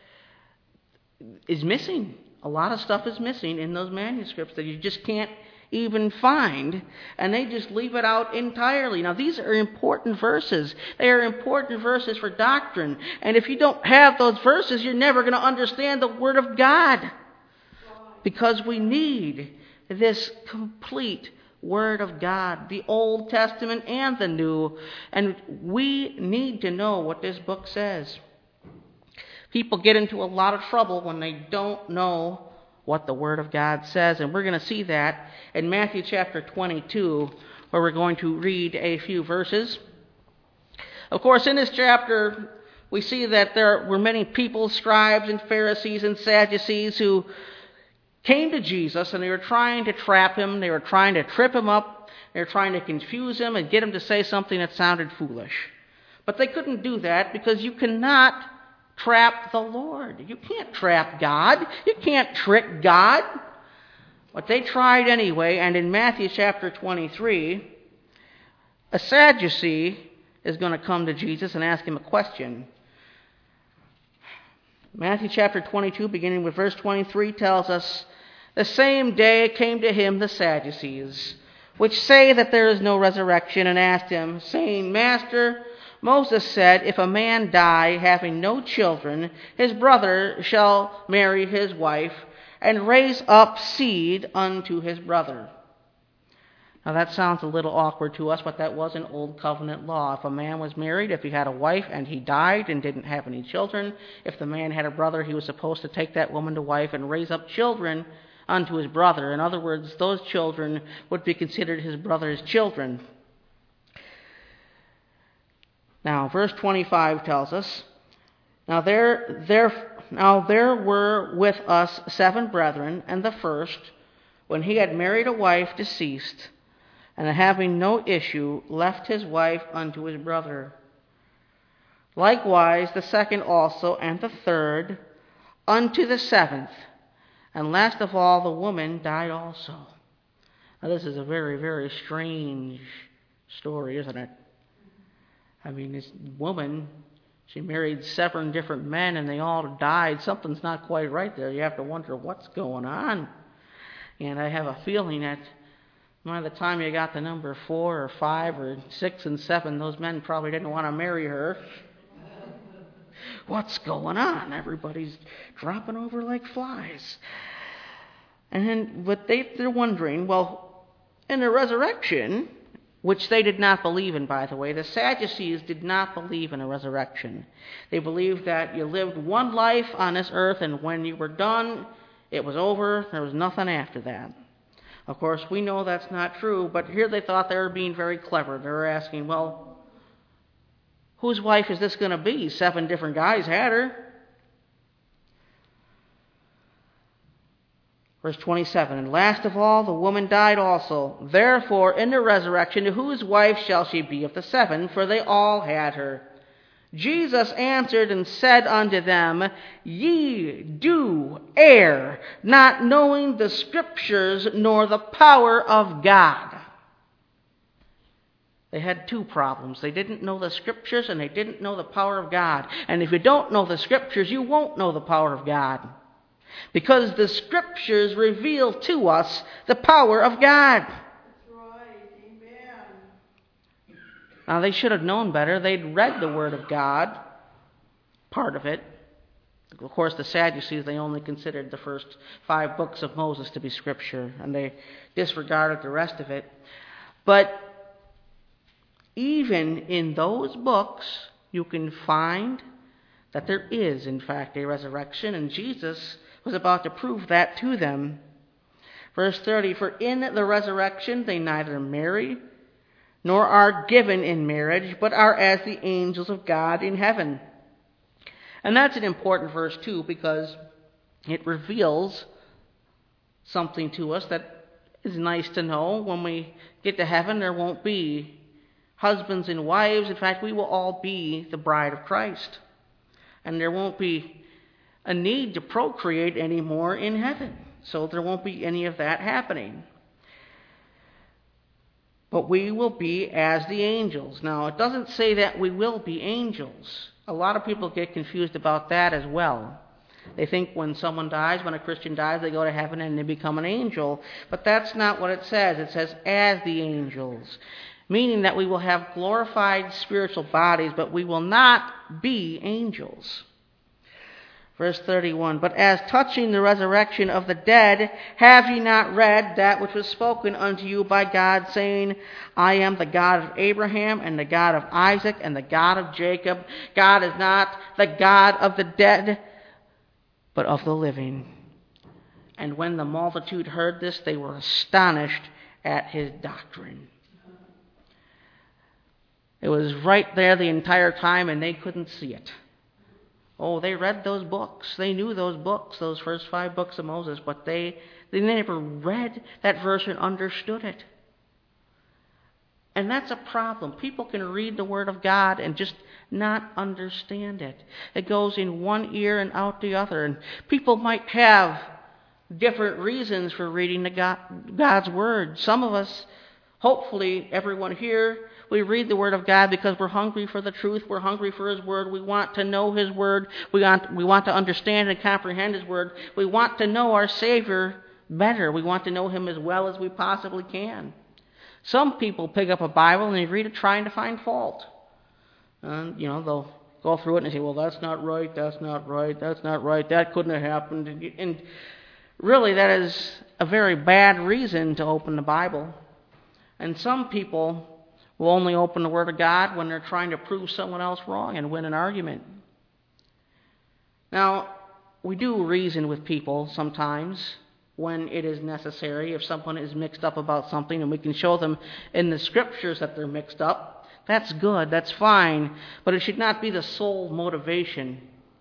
S1: is missing. A lot of stuff is missing in those manuscripts that you just can't even find, and they just leave it out entirely. Now, these are important verses. They are important verses for doctrine. And if you don't have those verses, you're never going to understand the Word of God. Because we need this complete Word of God, the Old Testament and the New. And we need to know what this book says. People get into a lot of trouble when they don't know what the Word of God says. And we're going to see that in Matthew chapter 22, where we're going to read a few verses. Of course, in this chapter, we see that there were many people, scribes and Pharisees and Sadducees, who came to Jesus, and they were trying to trap him. They were trying to trip him up. They were trying to confuse him and get him to say something that sounded foolish. But they couldn't do that, because you cannot trap the Lord. You can't trap God. You can't trick God. But they tried anyway, and in Matthew chapter 23, a Sadducee is going to come to Jesus and ask him a question. Matthew chapter 22, beginning with verse 23, tells us, the same day came to him the Sadducees, which say that there is no resurrection, and asked him, saying, Master, Moses said, if a man die having no children, his brother shall marry his wife and raise up seed unto his brother. Now that sounds a little awkward to us, but that was an old covenant law. If a man was married, if he had a wife and he died and didn't have any children, if the man had a brother, he was supposed to take that woman to wife and raise up children unto his brother. In other words, those children would be considered his brother's children. Now, verse 25 tells us, Now there were with us 7 brethren, and the first, when he had married a wife, deceased, and having no issue, left his wife unto his brother. Likewise the second also, and the third, unto the 7th. And last of all, the woman died also. Now this is a very, very strange story, isn't it? I mean, this woman, she married 7 different men and they all died. Something's not quite right there. You have to wonder what's going on. And I have a feeling that by the time you got to number 4 or 5 or 6 and 7, those men probably didn't want to marry her. What's going on? Everybody's dropping over like flies. But they're wondering, well, in the resurrection, which they did not believe in, by the way. The Sadducees did not believe in a resurrection. They believed that you lived one life on this earth, and when you were done, it was over. There was nothing after that. Of course, we know that's not true, but here they thought they were being very clever. They were asking, well, whose wife is this going to be? 7 different guys had her. Verse 27, And last of all, the woman died also. Therefore, in the resurrection, whose wife shall she be of the 7? For they all had her. Jesus answered and said unto them, Ye do err, not knowing the Scriptures nor the power of God. They had 2 problems. They didn't know the Scriptures and they didn't know the power of God. And if you don't know the Scriptures, you won't know the power of God. Because the Scriptures reveal to us the power of God.
S2: That's right. Amen.
S1: Now, they should have known better. They'd read the Word of God, part of it. Of course, the Sadducees, they only considered the first 5 books of Moses to be Scripture, and they disregarded the rest of it. But even in those books, you can find that there is, in fact, a resurrection, and Jesus was about to prove that to them. Verse 30, For in the resurrection they neither marry, nor are given in marriage, but are as the angels of God in heaven. And that's an important verse too, because it reveals something to us that is nice to know. When we get to heaven, there won't be husbands and wives. In fact, we will all be the bride of Christ. And there won't be a need to procreate anymore in heaven. So there won't be any of that happening. But we will be as the angels. Now, it doesn't say that we will be angels. A lot of people get confused about that as well. They think when someone dies, when a Christian dies, they go to heaven and they become an angel. But that's not what it says. It says as the angels. Meaning that we will have glorified spiritual bodies, but we will not be angels. Verse 31, But as touching the resurrection of the dead, have ye not read that which was spoken unto you by God, saying, I am the God of Abraham, and the God of Isaac, and the God of Jacob. God is not the God of the dead, but of the living. And when the multitude heard this, they were astonished at his doctrine. It was right there the entire time, and they couldn't see it. Oh, they read those books. They knew those books, those first 5 books of Moses, but they never read that verse and understood it. And that's a problem. People can read the Word of God and just not understand it. It goes in one ear and out the other. And people might have different reasons for reading God's Word. Some of us, hopefully everyone here, we read the Word of God because we're hungry for the truth. We're hungry for His Word. We want to know His Word. We want to understand and comprehend His Word. We want to know our Savior better. We want to know Him as well as we possibly can. Some people pick up a Bible and they read it trying to find fault. And, they'll go through it and say, well, that's not right, that's not right, that's not right, that couldn't have happened. And really, that is a very bad reason to open the Bible. And some people will only open the Word of God when they're trying to prove someone else wrong and win an argument. Now, we do reason with people sometimes when it is necessary. If someone is mixed up about something and we can show them in the Scriptures that they're mixed up, that's good, that's fine. But it should not be the sole motivation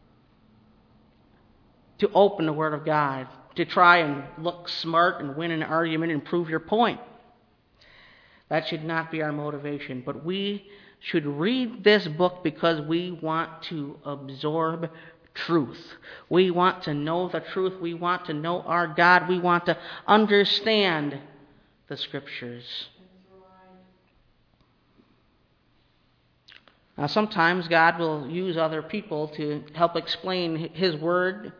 S1: to open the Word of God, to try and look smart and win an argument and prove your point. That should not be our motivation. But we should read this book because we want to absorb truth. We want to know the truth. We want to know our God. We want to understand the Scriptures. Now, sometimes God will use other people to help explain His Word.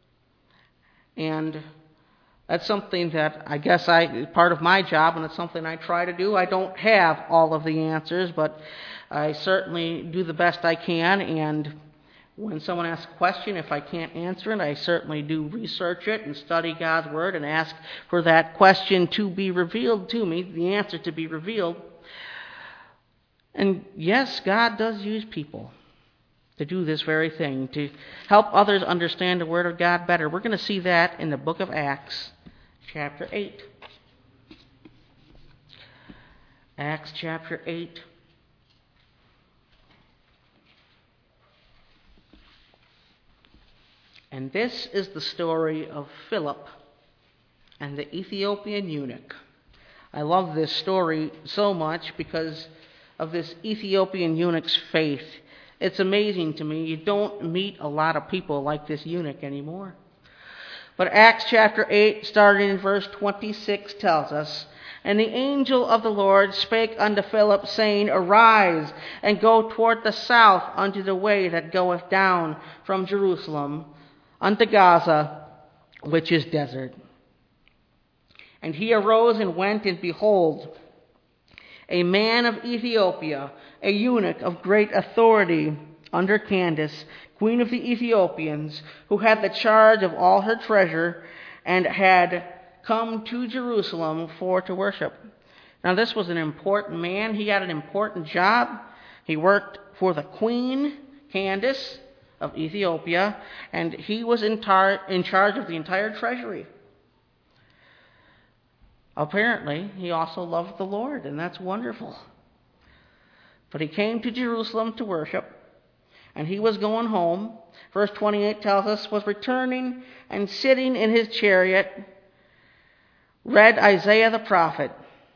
S1: And that's something that I guess part of my job, and it's something I try to do. I don't have all of the answers, but I certainly do the best I can. And when someone asks a question, if I can't answer it, I certainly do research it and study God's Word and ask for that question to be revealed to me, the answer to be revealed. And yes, God does use people to do this very thing, to help others understand the Word of God better. We're going to see that in the book of Acts, chapter 8. Acts chapter 8. And this is the story of Philip and the Ethiopian eunuch. I love this story so much because of this Ethiopian eunuch's faith. It's amazing to me. You don't meet a lot of people like this eunuch anymore. But Acts chapter 8, starting in verse 26, tells us, And the angel of the Lord spake unto Philip, saying, Arise, and go toward the south unto the way that goeth down from Jerusalem unto Gaza, which is desert. And he arose and went, and behold, a man of Ethiopia, a eunuch of great authority under Candace, queen of the Ethiopians, who had the charge of all her treasure, and had come to Jerusalem for to worship. Now this was an important man. He had an important job. He worked for the queen, Candace of Ethiopia, and he was in charge of the entire treasury. Apparently, he also loved the Lord, and that's wonderful. But he came to Jerusalem to worship, and he was going home. Verse 28 tells us, was returning and sitting in his chariot, read Isaiah the prophet.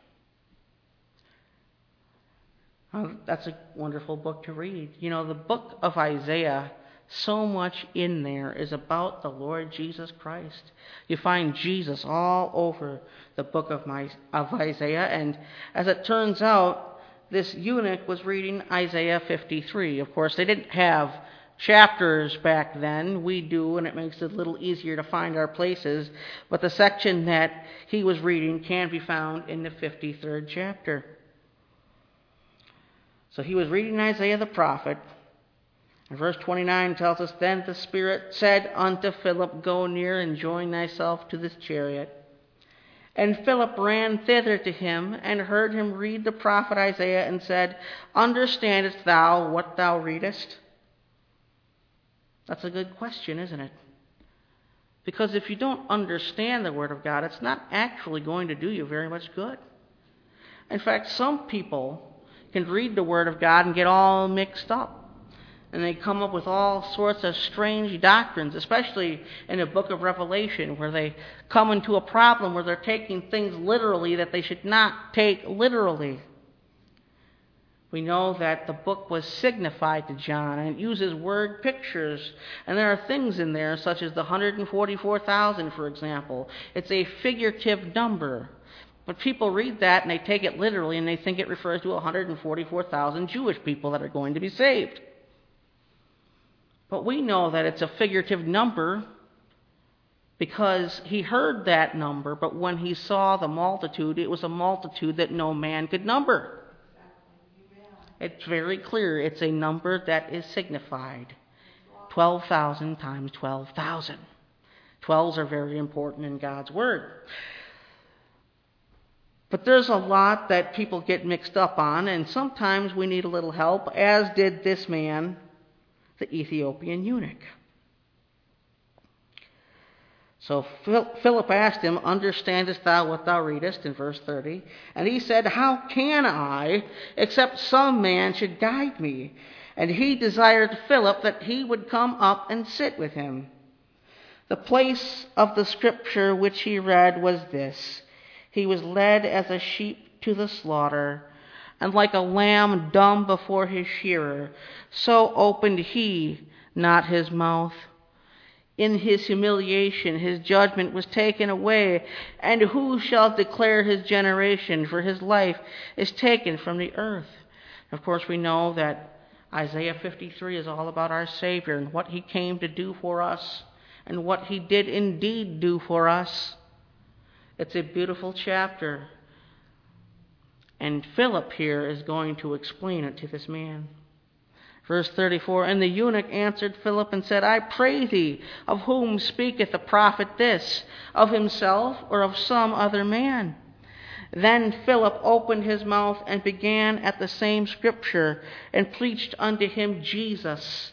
S1: That's a wonderful book to read. The book of Isaiah, so much in there is about the Lord Jesus Christ. You find Jesus all over the book of Isaiah, and as it turns out, this eunuch was reading Isaiah 53. Of course, they didn't have chapters back then. We do, and it makes it a little easier to find our places. But the section that he was reading can be found in the 53rd chapter. So he was reading Isaiah the prophet. And verse 29 tells us, Then the Spirit said unto Philip, Go near and join thyself to this chariot. And Philip ran thither to him, and heard him read the prophet Isaiah, and said, Understandest thou what thou readest? That's a good question, isn't it? Because if you don't understand the Word of God, it's not actually going to do you very much good. In fact, some people can read the Word of God and get all mixed up. And they come up with all sorts of strange doctrines, especially in the book of Revelation, where they come into a problem where they're taking things literally that they should not take literally. We know that the book was signified to John, and it uses word pictures. And there are things in there, such as the 144,000, for example. It's a figurative number. But people read that, and they take it literally, and they think it refers to 144,000 Jewish people that are going to be saved. But we know that it's a figurative number because he heard that number, but when he saw the multitude, it was a multitude that no man could number. It's very clear. It's a number that is signified. 12,000 times 12,000. 12s are very important in God's Word. But there's a lot that people get mixed up on, and sometimes we need a little help, as did this man, the Ethiopian eunuch. So Philip asked him, "Understandest thou what thou readest?" in verse 30. And he said, "How can I, except some man should guide me?" And he desired Philip that he would come up and sit with him. The place of the scripture which he read was this: He was led as a sheep to the slaughter, and like a lamb dumb before his shearer, so opened he not his mouth. In his humiliation his judgment was taken away, and who shall declare his generation? For his life is taken from the earth. Of course, we know that Isaiah 53 is all about our Savior and what he came to do for us, and what he did indeed do for us. It's a beautiful chapter. And Philip here is going to explain it to this man. Verse 34, And the eunuch answered Philip and said, I pray thee, of whom speaketh the prophet this? Of himself or of some other man? Then Philip opened his mouth and began at the same scripture, and preached unto him Jesus.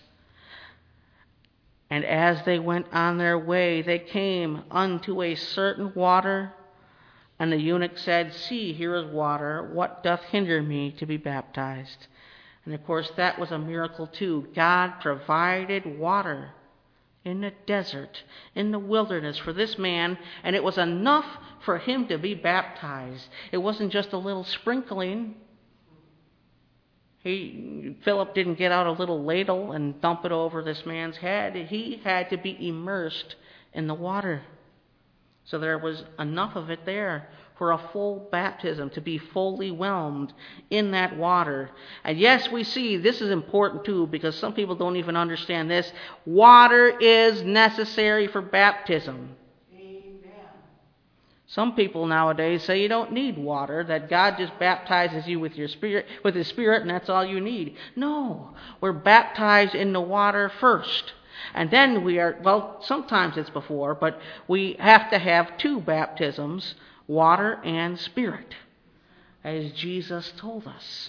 S1: And as they went on their way, they came unto a certain water. And the eunuch said, See, here is water. What doth hinder me to be baptized? And of course, that was a miracle too. God provided water in the desert, in the wilderness for this man, and it was enough for him to be baptized. It wasn't just a little sprinkling. Philip didn't get out a little ladle and dump it over this man's head. He had to be immersed in the water. So there was enough of it there for a full baptism, to be fully whelmed in that water. And yes, we see this is important too, because some people don't even understand this. Water is necessary for baptism. Some people nowadays say you don't need water, that God just baptizes you with His Spirit, and that's all you need. No, we're baptized in the water first. And then sometimes it's before, but we have to have two baptisms, water and Spirit, as Jesus told us.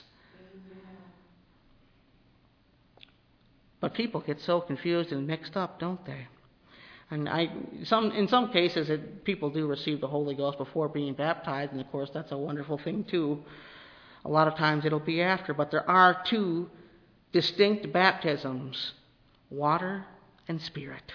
S1: But people get so confused and mixed up, don't they? And in some cases, people do receive the Holy Ghost before being baptized, and of course that's a wonderful thing too. A lot of times it'll be after, but there are two distinct baptisms, water and Spirit.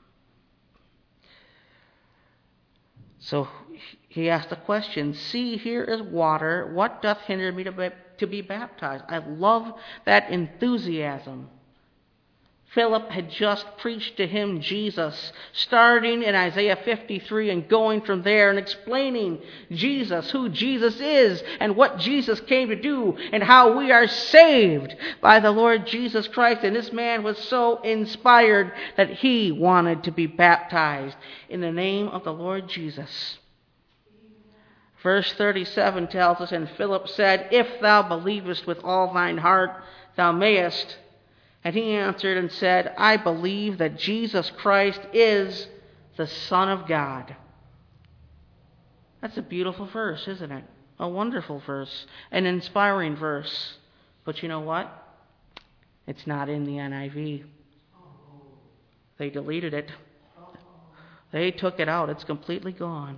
S1: So he asked the question, See, here is water. What doth hinder me to be baptized? I love that enthusiasm. Philip had just preached to him Jesus, starting in Isaiah 53 and going from there and explaining Jesus, who Jesus is, and what Jesus came to do, and how we are saved by the Lord Jesus Christ. And this man was so inspired that he wanted to be baptized in the name of the Lord Jesus. Verse 37 tells us, And Philip said, If thou believest with all thine heart, thou mayest. And he answered and said, I believe that Jesus Christ is the Son of God. That's a beautiful verse, isn't it? A wonderful verse, an inspiring verse. But you know what? It's not in the NIV. They deleted it. They took it out. It's completely gone.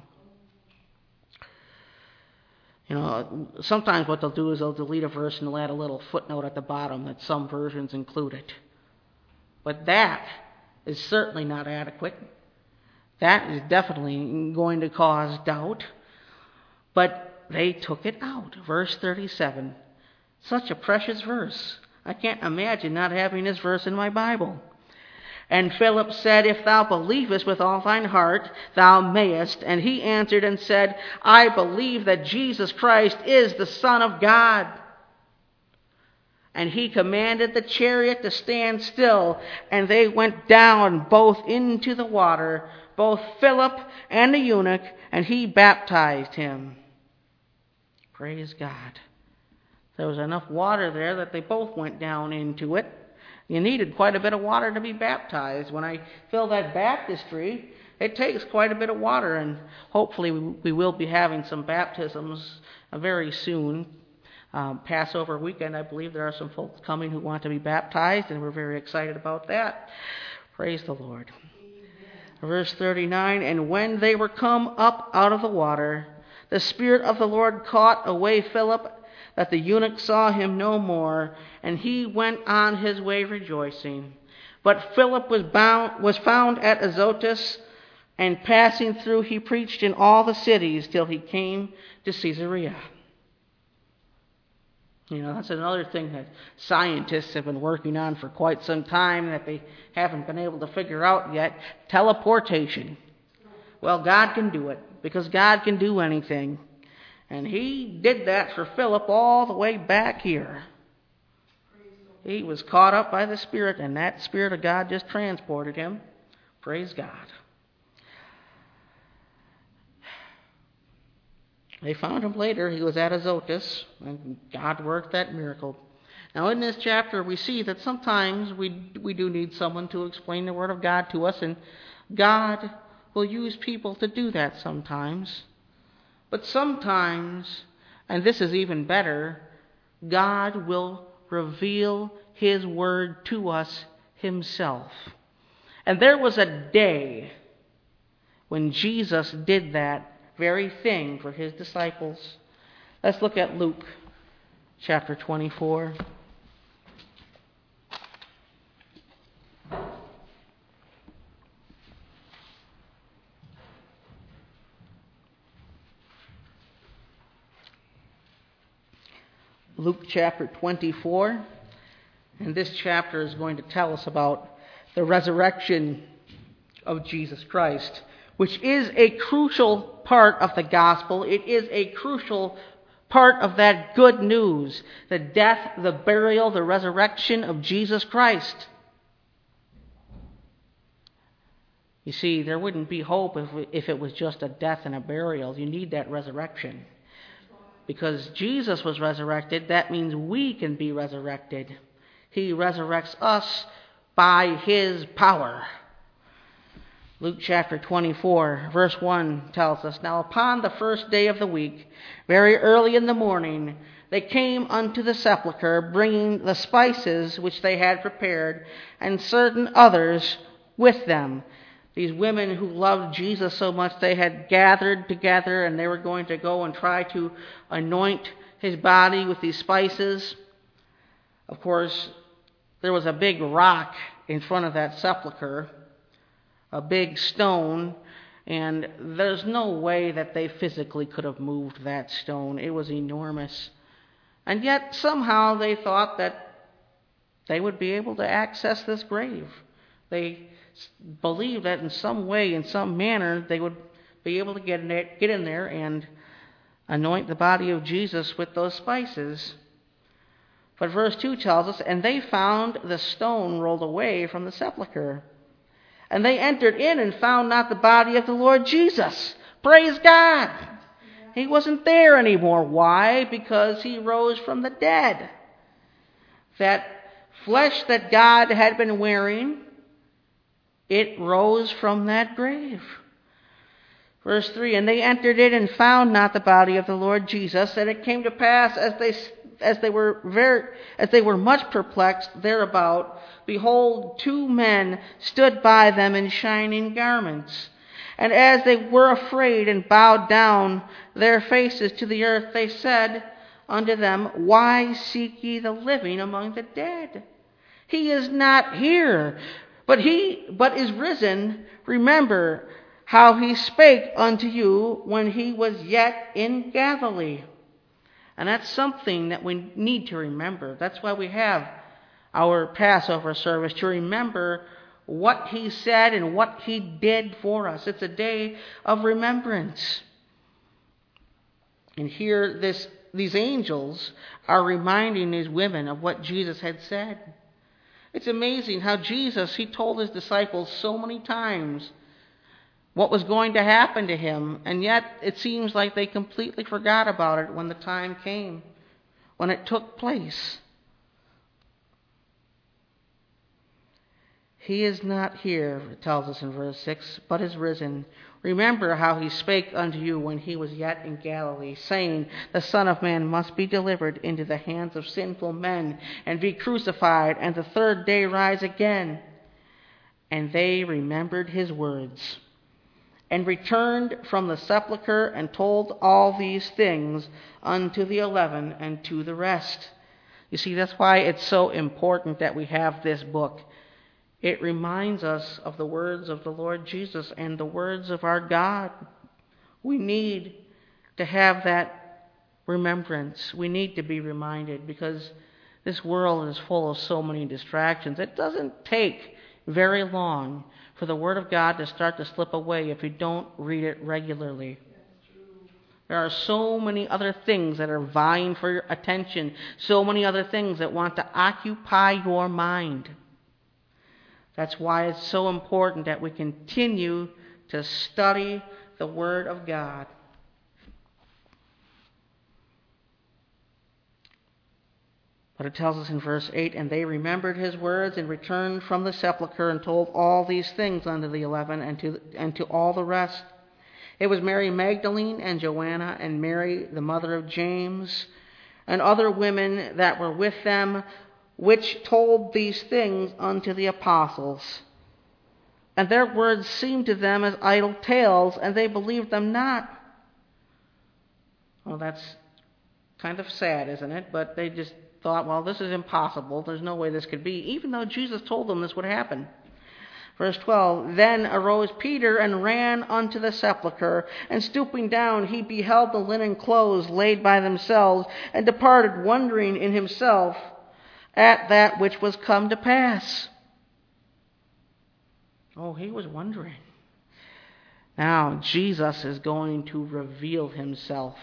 S1: You know, sometimes what they'll do is they'll delete a verse and they'll add a little footnote at the bottom that some versions include it. But that is certainly not adequate. That is definitely going to cause doubt. But they took it out. Verse 37. Such a precious verse. I can't imagine not having this verse in my Bible. And Philip said, If thou believest with all thine heart, thou mayest. And he answered and said, I believe that Jesus Christ is the Son of God. And he commanded the chariot to stand still, and they went down both into the water, both Philip and the eunuch, and he baptized him. Praise God. There was enough water there that they both went down into it. You needed quite a bit of water to be baptized. When I fill that baptistry, it takes quite a bit of water, and hopefully we will be having some baptisms very soon. Passover weekend, I believe there are some folks coming who want to be baptized, and we're very excited about that. Praise the Lord. Amen. Verse 39, and when they were come up out of the water, the Spirit of the Lord caught away Philip, that the eunuch saw him no more, and he went on his way rejoicing. But Philip was found at Azotus, and passing through he preached in all the cities till he came to Caesarea. That's another thing that scientists have been working on for quite some time that they haven't been able to figure out yet. Teleportation. Well, God can do it, because God can do anything. And he did that for Philip all the way back here. He was caught up by the Spirit, and that Spirit of God just transported him. Praise God. They found him later. He was at Azotus, and God worked that miracle. Now, in this chapter, we see that sometimes we do need someone to explain the Word of God to us, and God will use people to do that sometimes. But sometimes, and this is even better, God will reveal His Word to us Himself. And there was a day when Jesus did that very thing for His disciples. Let's look at Luke chapter 24. Luke chapter 24, and this chapter is going to tell us about the resurrection of Jesus Christ, which is a crucial part of the gospel. It is a crucial part of that good news, the death, the burial, the resurrection of Jesus Christ. You see, there wouldn't be hope if it was just a death and a burial. You need that resurrection. Because Jesus was resurrected, that means we can be resurrected. He resurrects us by His power. Luke chapter 24, verse 1 tells us, Now upon the first day of the week, very early in the morning, they came unto the sepulchre, bringing the spices which they had prepared, and certain others with them. These women who loved Jesus so much, they had gathered together, and they were going to go and try to anoint His body with these spices. Of course, there was a big rock in front of that sepulchre, a big stone, and there's no way that they physically could have moved that stone. It was enormous. And yet, somehow, they thought that they would be able to access this grave. They believed that in some way, in some manner, they would be able to get in there and anoint the body of Jesus with those spices. But verse 2 tells us, And they found the stone rolled away from the sepulchre. And they entered in and found not the body of the Lord Jesus. Praise God! He wasn't there anymore. Why? Because He rose from the dead. That flesh that God had been wearing, it rose from that grave. Verse 3, And they entered in and found not the body of the Lord Jesus. And it came to pass, as they were much perplexed thereabout, behold, two men stood by them in shining garments. And as they were afraid and bowed down their faces to the earth, they said unto them, Why seek ye the living among the dead? He is not here, but is risen. Remember how He spake unto you when He was yet in Galilee. And that's something that we need to remember. That's why we have our Passover service, to remember what He said and what He did for us. It's a day of remembrance. And here these angels are reminding these women of what Jesus had said. It's amazing how Jesus, He told His disciples so many times what was going to happen to Him, and yet it seems like they completely forgot about it when the time came. when it took place. He is not here, it tells us in verse 6, but is risen. Remember how he spake unto you when he was yet in Galilee, saying, the Son of Man must be delivered into the hands of sinful men, and be crucified, and the third day rise again. And they remembered his words, and returned from the sepulchre, and told all these things unto the 11 and to the rest. You see, that's why it's so important that we have this book. It reminds us of the words of the Lord Jesus and the words of our God. We need to have that remembrance. We need to be reminded, because this world is full of so many distractions. It doesn't take very long for the Word of God to start to slip away if you don't read it regularly. There are so many other things that are vying for your attention, so many other things that want to occupy your mind. That's why it's so important that we continue to study the Word of God. But it tells us in verse 8, and they remembered his words and returned from the sepulchre and told all these things unto the 11 and to all the rest. It was Mary Magdalene and Joanna and Mary, the mother of James, and other women that were with them, which told these things unto the apostles. And their words seemed to them as idle tales, and they believed them not. Well, that's kind of sad, isn't it? But they just thought, well, this is impossible. There's no way this could be, even though Jesus told them this would happen. Verse 12, then arose Peter and ran unto the sepulchre, and stooping down, he beheld the linen clothes laid by themselves, and departed, wondering in himself at that which was come to pass. Oh, he was wondering. Now, Jesus is going to reveal himself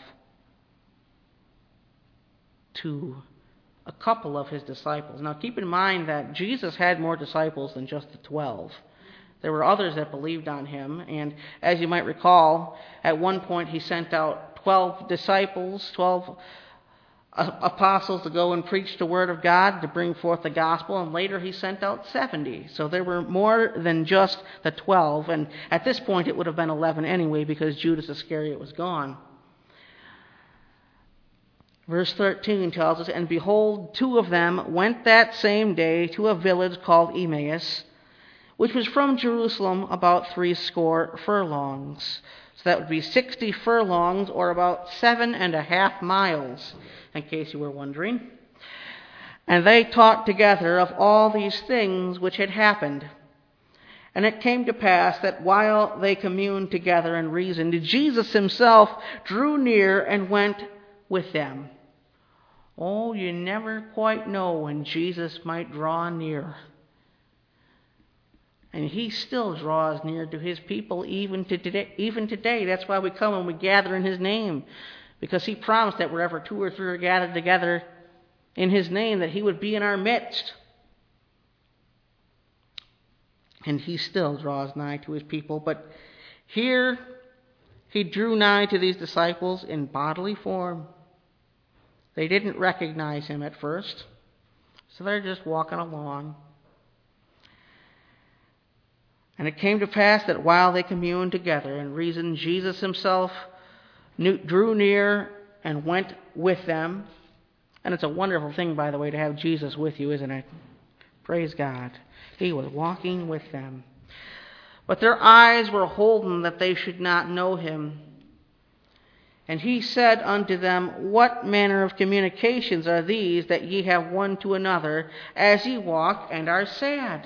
S1: to a couple of his disciples. Now, keep in mind that Jesus had more disciples than just the 12. There were others that believed on him, and as you might recall, at one point he sent out 12 disciples, 12 apostles to go and preach the word of God, to bring forth the gospel, and later he sent out 70. So there were more than just the 12, and at this point it would have been 11 anyway, because Judas Iscariot was gone. Verse 13 tells us, and behold, 2 of them went that same day to a village called Emmaus, which was from Jerusalem about 60 furlongs. So that would be 60 furlongs, or about 7.5 miles, in case you were wondering. And they talked together of all these things which had happened. And it came to pass that while they communed together and reasoned, Jesus himself drew near and went with them. Oh, you never quite know when Jesus might draw near. And he still draws near to his people even today. That's why we come and we gather in his name. Because he promised that wherever 2 or 3 are gathered together in his name, that he would be in our midst. And he still draws nigh to his people. But here he drew nigh to these disciples in bodily form. They didn't recognize him at first. So they're just walking along. And it came to pass that while they communed together and reasoned, Jesus himself drew near and went with them. And it's a wonderful thing, by the way, to have Jesus with you, isn't it? Praise God. He was walking with them. But their eyes were holden that they should not know him. And he said unto them, what manner of communications are these that ye have one to another, as ye walk and are sad?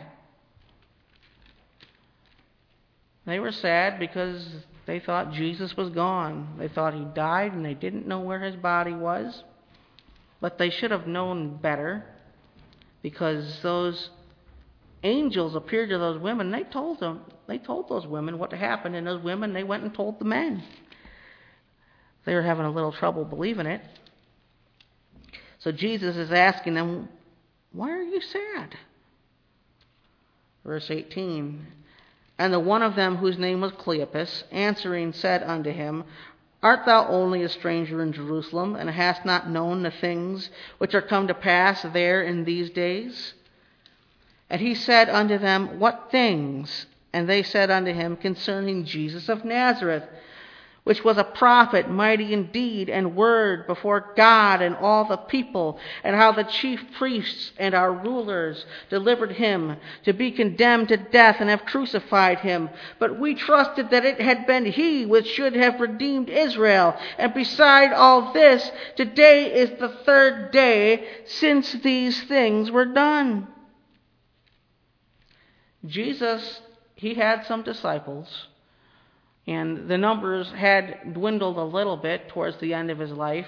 S1: They were sad because they thought Jesus was gone. They thought he died, and they didn't know where his body was. But they should have known better, because those angels appeared to those women. They told those women what happened, and those women, they went and told the men. They were having a little trouble believing it. So Jesus is asking them, why are you sad? Verse 18, and the one of them whose name was Cleopas, answering, said unto him, Art thou only a stranger in Jerusalem, and hast not known the things which are come to pass there in these days? And he said unto them, What things? And they said unto him, Concerning Jesus of Nazareth, which was a prophet, mighty in deed and word before God and all the people, and how the chief priests and our rulers delivered him to be condemned to death, and have crucified him. But we trusted that it had been he which should have redeemed Israel. And beside all this, today is the third day since these things were done. Jesus, he had some disciples, and the numbers had dwindled a little bit towards the end of his life.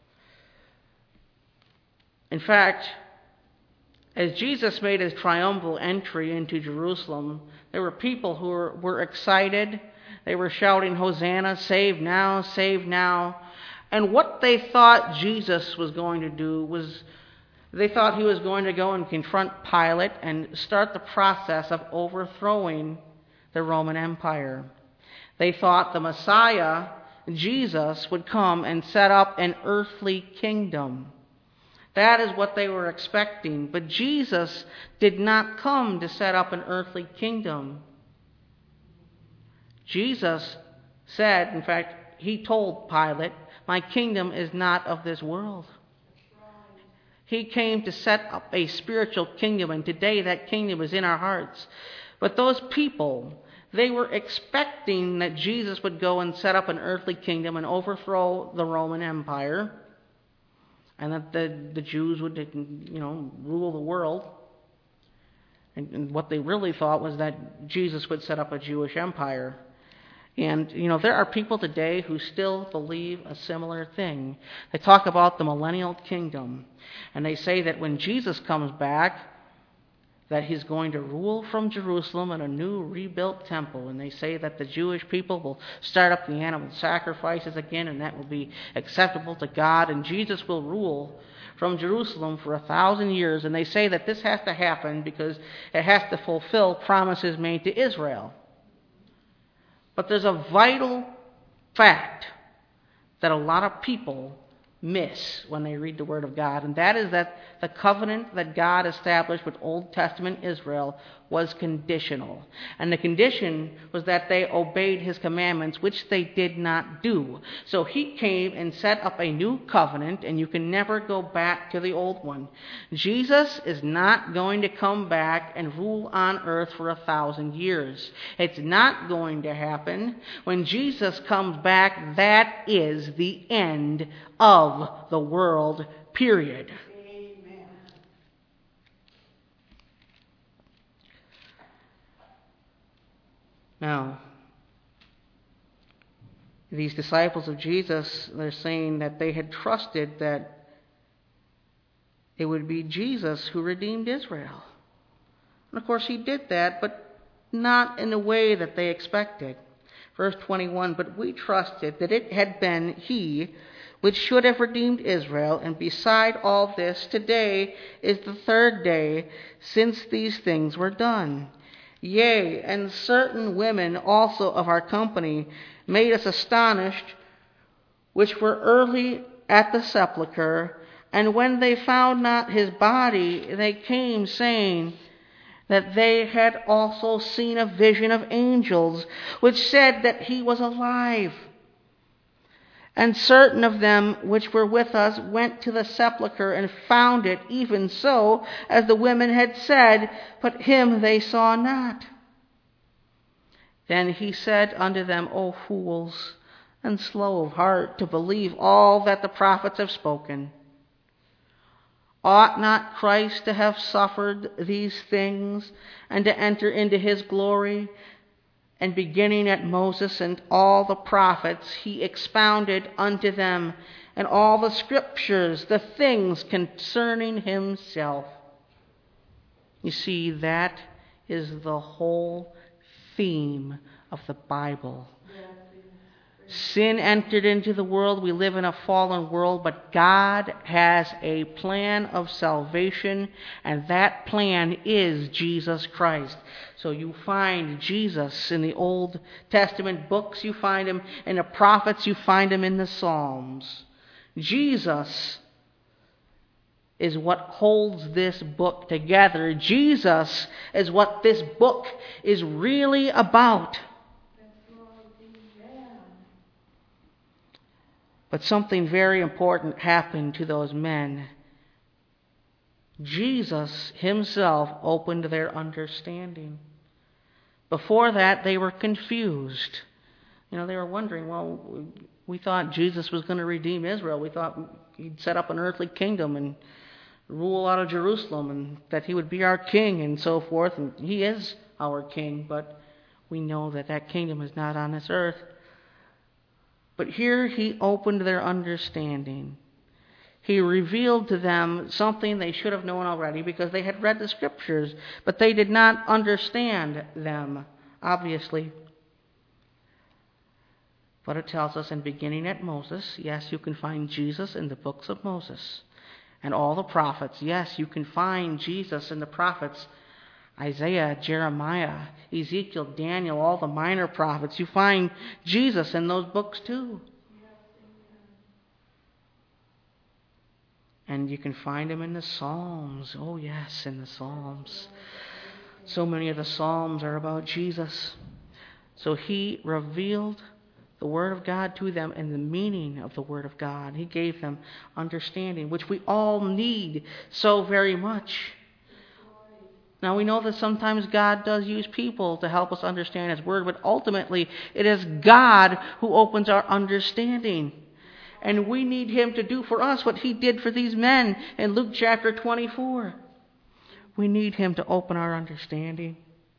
S1: In fact, as Jesus made his triumphal entry into Jerusalem, there were people who were excited. They were shouting, Hosanna, save now, save now. And what they thought Jesus was going to do was, they thought he was going to go and confront Pilate and start the process of overthrowing the Roman Empire. They thought the Messiah, Jesus, would come and set up an earthly kingdom. That is what they were expecting. But Jesus did not come to set up an earthly kingdom. Jesus said, in fact, he told Pilate, My kingdom is not of this world. He came to set up a spiritual kingdom, and today that kingdom is in our hearts. But those people, they were expecting that Jesus would go and set up an earthly kingdom and overthrow the Roman Empire, and that the Jews would, rule the world. And what they really thought was that Jesus would set up a Jewish empire. And, there are people today who still believe a similar thing. They talk about the millennial kingdom, and they say that when Jesus comes back, that he's going to rule from Jerusalem in a new rebuilt temple. And they say that the Jewish people will start up the animal sacrifices again, and that will be acceptable to God. And Jesus will rule from Jerusalem for 1,000 years. And they say that this has to happen because it has to fulfill promises made to Israel. But there's a vital fact that a lot of people miss when they read the Word of God, and that is that the covenant that God established with Old Testament Israel was conditional. And the condition was that they obeyed his commandments, which they did not do. So he came and set up a new covenant, and you can never go back to the old one. Jesus is not going to come back and rule on earth for 1,000 years. It's not going to happen. When Jesus comes back, that is the end of the world, period. Now, these disciples of Jesus, they're saying that they had trusted that it would be Jesus who redeemed Israel. And of course he did that, but not in the way that they expected. Verse 21, But we trusted that it had been he which should have redeemed Israel, and beside all this, today is the third day since these things were done. Yea, and certain women also of our company made us astonished, which were early at the sepulchre, and when they found not his body, they came, saying that they had also seen a vision of angels, which said that he was alive. And certain of them which were with us went to the sepulchre and found it even so as the women had said, but him they saw not. Then he said unto them, O fools, and slow of heart to believe all that the prophets have spoken. Ought not Christ to have suffered these things and to enter into his glory? And beginning at Moses and all the prophets, he expounded unto them and all the scriptures the things concerning himself. You see, that is the whole theme of the Bible. Sin entered into the world. We live in a fallen world, but God has a plan of salvation, and that plan is Jesus Christ. So you find Jesus in the Old Testament books, you find him in the prophets, you find him in the Psalms. Jesus is what holds this book together. Jesus is what this book is really about. But something very important happened to those men. Jesus himself opened their understanding. Before that, they were confused. They were wondering, well, we thought Jesus was going to redeem Israel. We thought he'd set up an earthly kingdom and rule out of Jerusalem, and that he would be our king and so forth. And he is our king, but we know that that kingdom is not on this earth. But here he opened their understanding. He revealed to them something they should have known already because they had read the scriptures, but they did not understand them, obviously. But it tells us in beginning at Moses, yes, you can find Jesus in the books of Moses. And all the prophets, yes, you can find Jesus in the prophets. Isaiah, Jeremiah, Ezekiel, Daniel, all the minor prophets. You find Jesus in those books too. And you can find him in the Psalms. Oh yes, in the Psalms. So many of the Psalms are about Jesus. So he revealed the Word of God to them and the meaning of the Word of God. He gave them understanding, which we all need so very much. Now we know that sometimes God does use people to help us understand his word, but ultimately it is God who opens our understanding. And we need him to do for us what he did for these men in Luke chapter 24. We need him to open our understanding.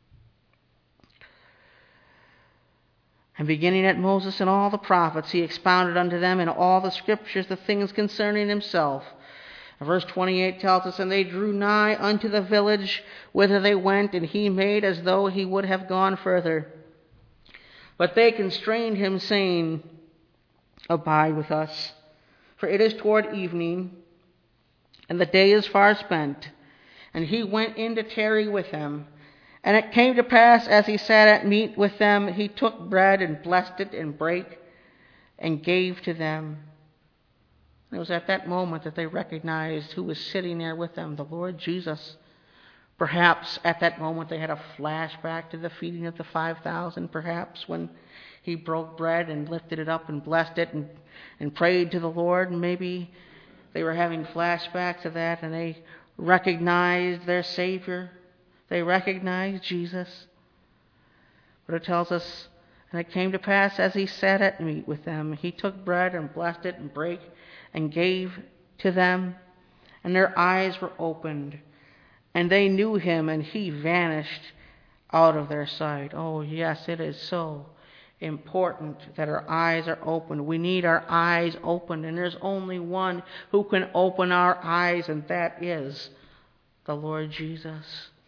S1: And beginning at Moses and all the prophets, he expounded unto them in all the scriptures the things concerning himself. Verse 28 tells us, and they drew nigh unto the village whither they went, and he made as though he would have gone further. But they constrained him, saying, Abide with us, for it is toward evening, and the day is far spent. And he went in to tarry with them. And it came to pass, as he sat at meat with them, he took bread and blessed it and brake and gave to them. It was at that moment that they recognized who was sitting there with them, the Lord Jesus. Perhaps at that moment they had a flashback to the feeding of the 5,000, perhaps when he broke bread and lifted it up and blessed it and prayed to the Lord. And maybe they were having flashbacks of that and they recognized their Savior. They recognized Jesus. But it tells us, and it came to pass as he sat at meat with them, he took bread and blessed it and brake and gave to them, and their eyes were opened, and they knew him, and he vanished out of their sight. Oh, yes, it is so important that our eyes are opened. We need our eyes opened, and there's only one who can open our eyes, and that is the Lord Jesus.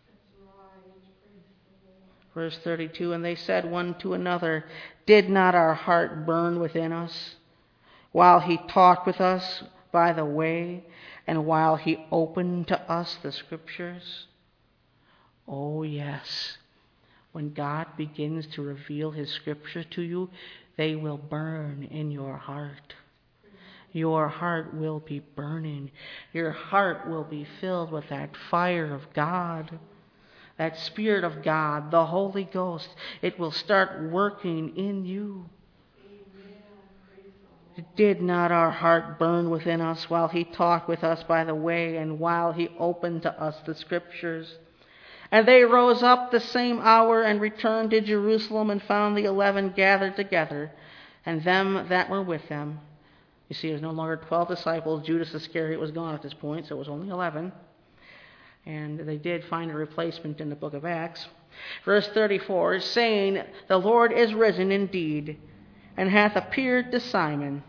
S1: Verse 32, and they said one to another, Did not our heart burn within us while he talked with us by the way, and while he opened to us the scriptures? Oh, yes. When God begins to reveal his scripture to you, they will burn in your heart. Your heart will be burning. Your heart will be filled with that fire of God, that Spirit of God, the Holy Ghost. It will start working in you. Did not our heart burn within us while he talked with us by the way, and while he opened to us the scriptures? And they rose up the same hour and returned to Jerusalem, and found the 11 gathered together, and them that were with them. You see, there's no longer 12 disciples. Judas Iscariot was gone at this point, so it was only 11. And they did find a replacement in the book of Acts. Verse 34, saying, The Lord is risen indeed, and hath appeared to Simon.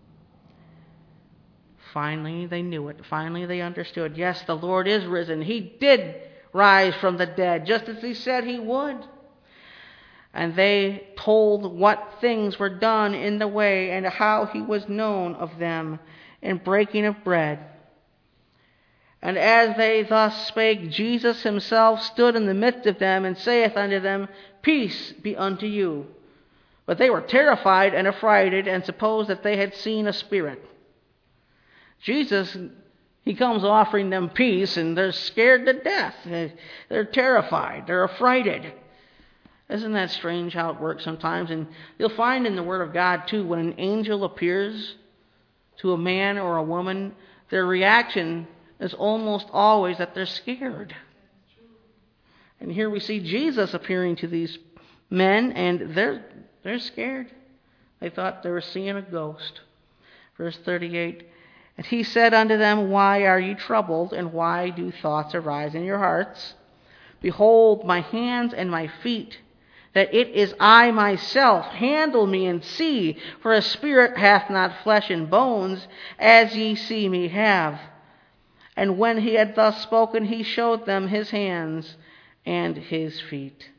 S1: Finally, they knew it. Finally, they understood. Yes, the Lord is risen. He did rise from the dead, just as he said he would. And they told what things were done in the way, and how he was known of them in breaking of bread. And as they thus spake, Jesus himself stood in the midst of them, and saith unto them, Peace be unto you. But they were terrified and affrighted, and supposed that they had seen a spirit. Jesus, he comes offering them peace, and they're scared to death. They're terrified. They're affrighted. Isn't that strange how it works sometimes? And you'll find in the Word of God, too, when an angel appears to a man or a woman, their reaction is almost always that they're scared. And here we see Jesus appearing to these men, and they're scared. They thought they were seeing a ghost. Verse 38, And he said unto them, Why are ye troubled, and why do thoughts arise in your hearts? Behold my hands and my feet, that it is I myself. Handle me and see, for a spirit hath not flesh and bones, as ye see me have. And when he had thus spoken, he showed them his hands and his feet.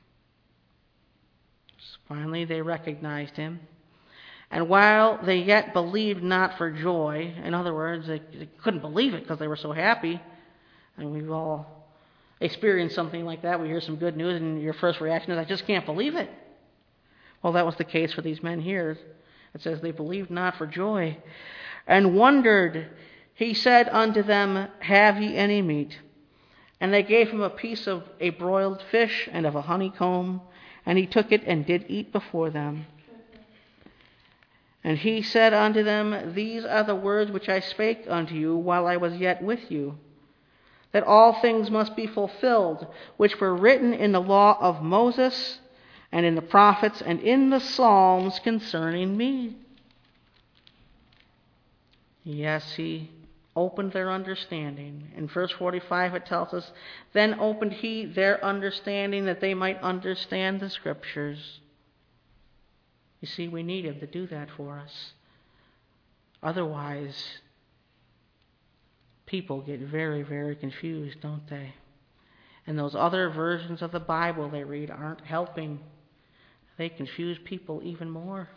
S1: Finally, they recognized him. And while they yet believed not for joy, in other words, they couldn't believe it because they were so happy, and we've all experienced something like that. We hear some good news, and your first reaction is, I just can't believe it. Well, that was the case for these men here. It says they believed not for joy, and wondered. He said unto them, Have ye any meat? And they gave him a piece of a broiled fish and of a honeycomb, and he took it and did eat before them. And he said unto them, These are the words which I spake unto you while I was yet with you, that all things must be fulfilled, which were written in the law of Moses, and in the prophets, and in the Psalms concerning me. Yes, he opened their understanding. In verse 45 it tells us, Then opened he their understanding, that they might understand the Scriptures. You see, we need him to do that for us. Otherwise, people get very, very confused, don't they? And those other versions of the Bible they read aren't helping. They confuse people even more.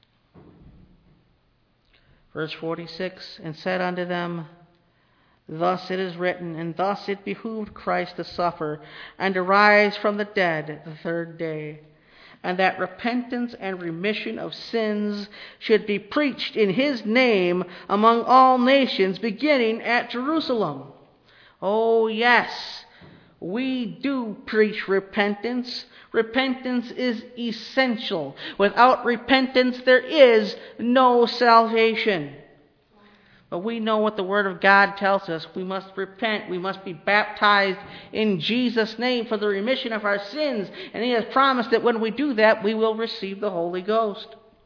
S1: Verse 46, And said unto them, Thus it is written, and thus it behooved Christ to suffer, and to rise from the dead the third day, and that repentance and remission of sins should be preached in his name among all nations, beginning at Jerusalem. Oh, yes, we do preach repentance. Repentance is essential. Without repentance, there is no salvation. But we know what the Word of God tells us. We must repent. We must be baptized in Jesus' name for the remission of our sins. And he has promised that when we do that, we will receive the Holy Ghost.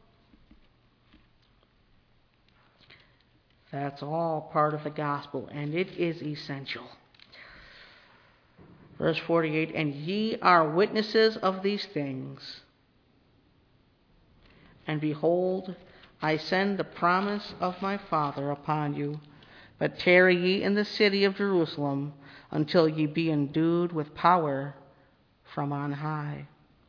S1: That's all part of the gospel, and it is essential. Verse 48, And ye are witnesses of these things. And behold, I send the promise of my Father upon you, but tarry ye in the city of Jerusalem until ye be endued with power from on high.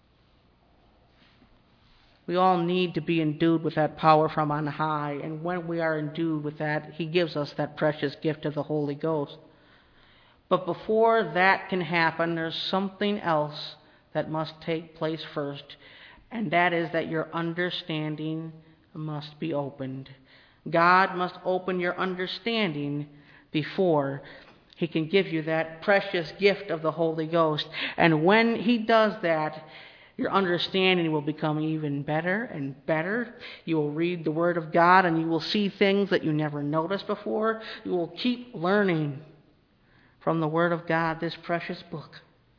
S1: We all need to be endued with that power from on high, and when we are endued with that, he gives us that precious gift of the Holy Ghost. But before that can happen, there's something else that must take place first, and that is that your understanding must be opened. God must open your understanding before he can give you that precious gift of the Holy Ghost. And when he does that, your understanding will become even better and better. You will read the Word of God and you will see things that you never noticed before. You will keep learning from the Word of God, this precious book.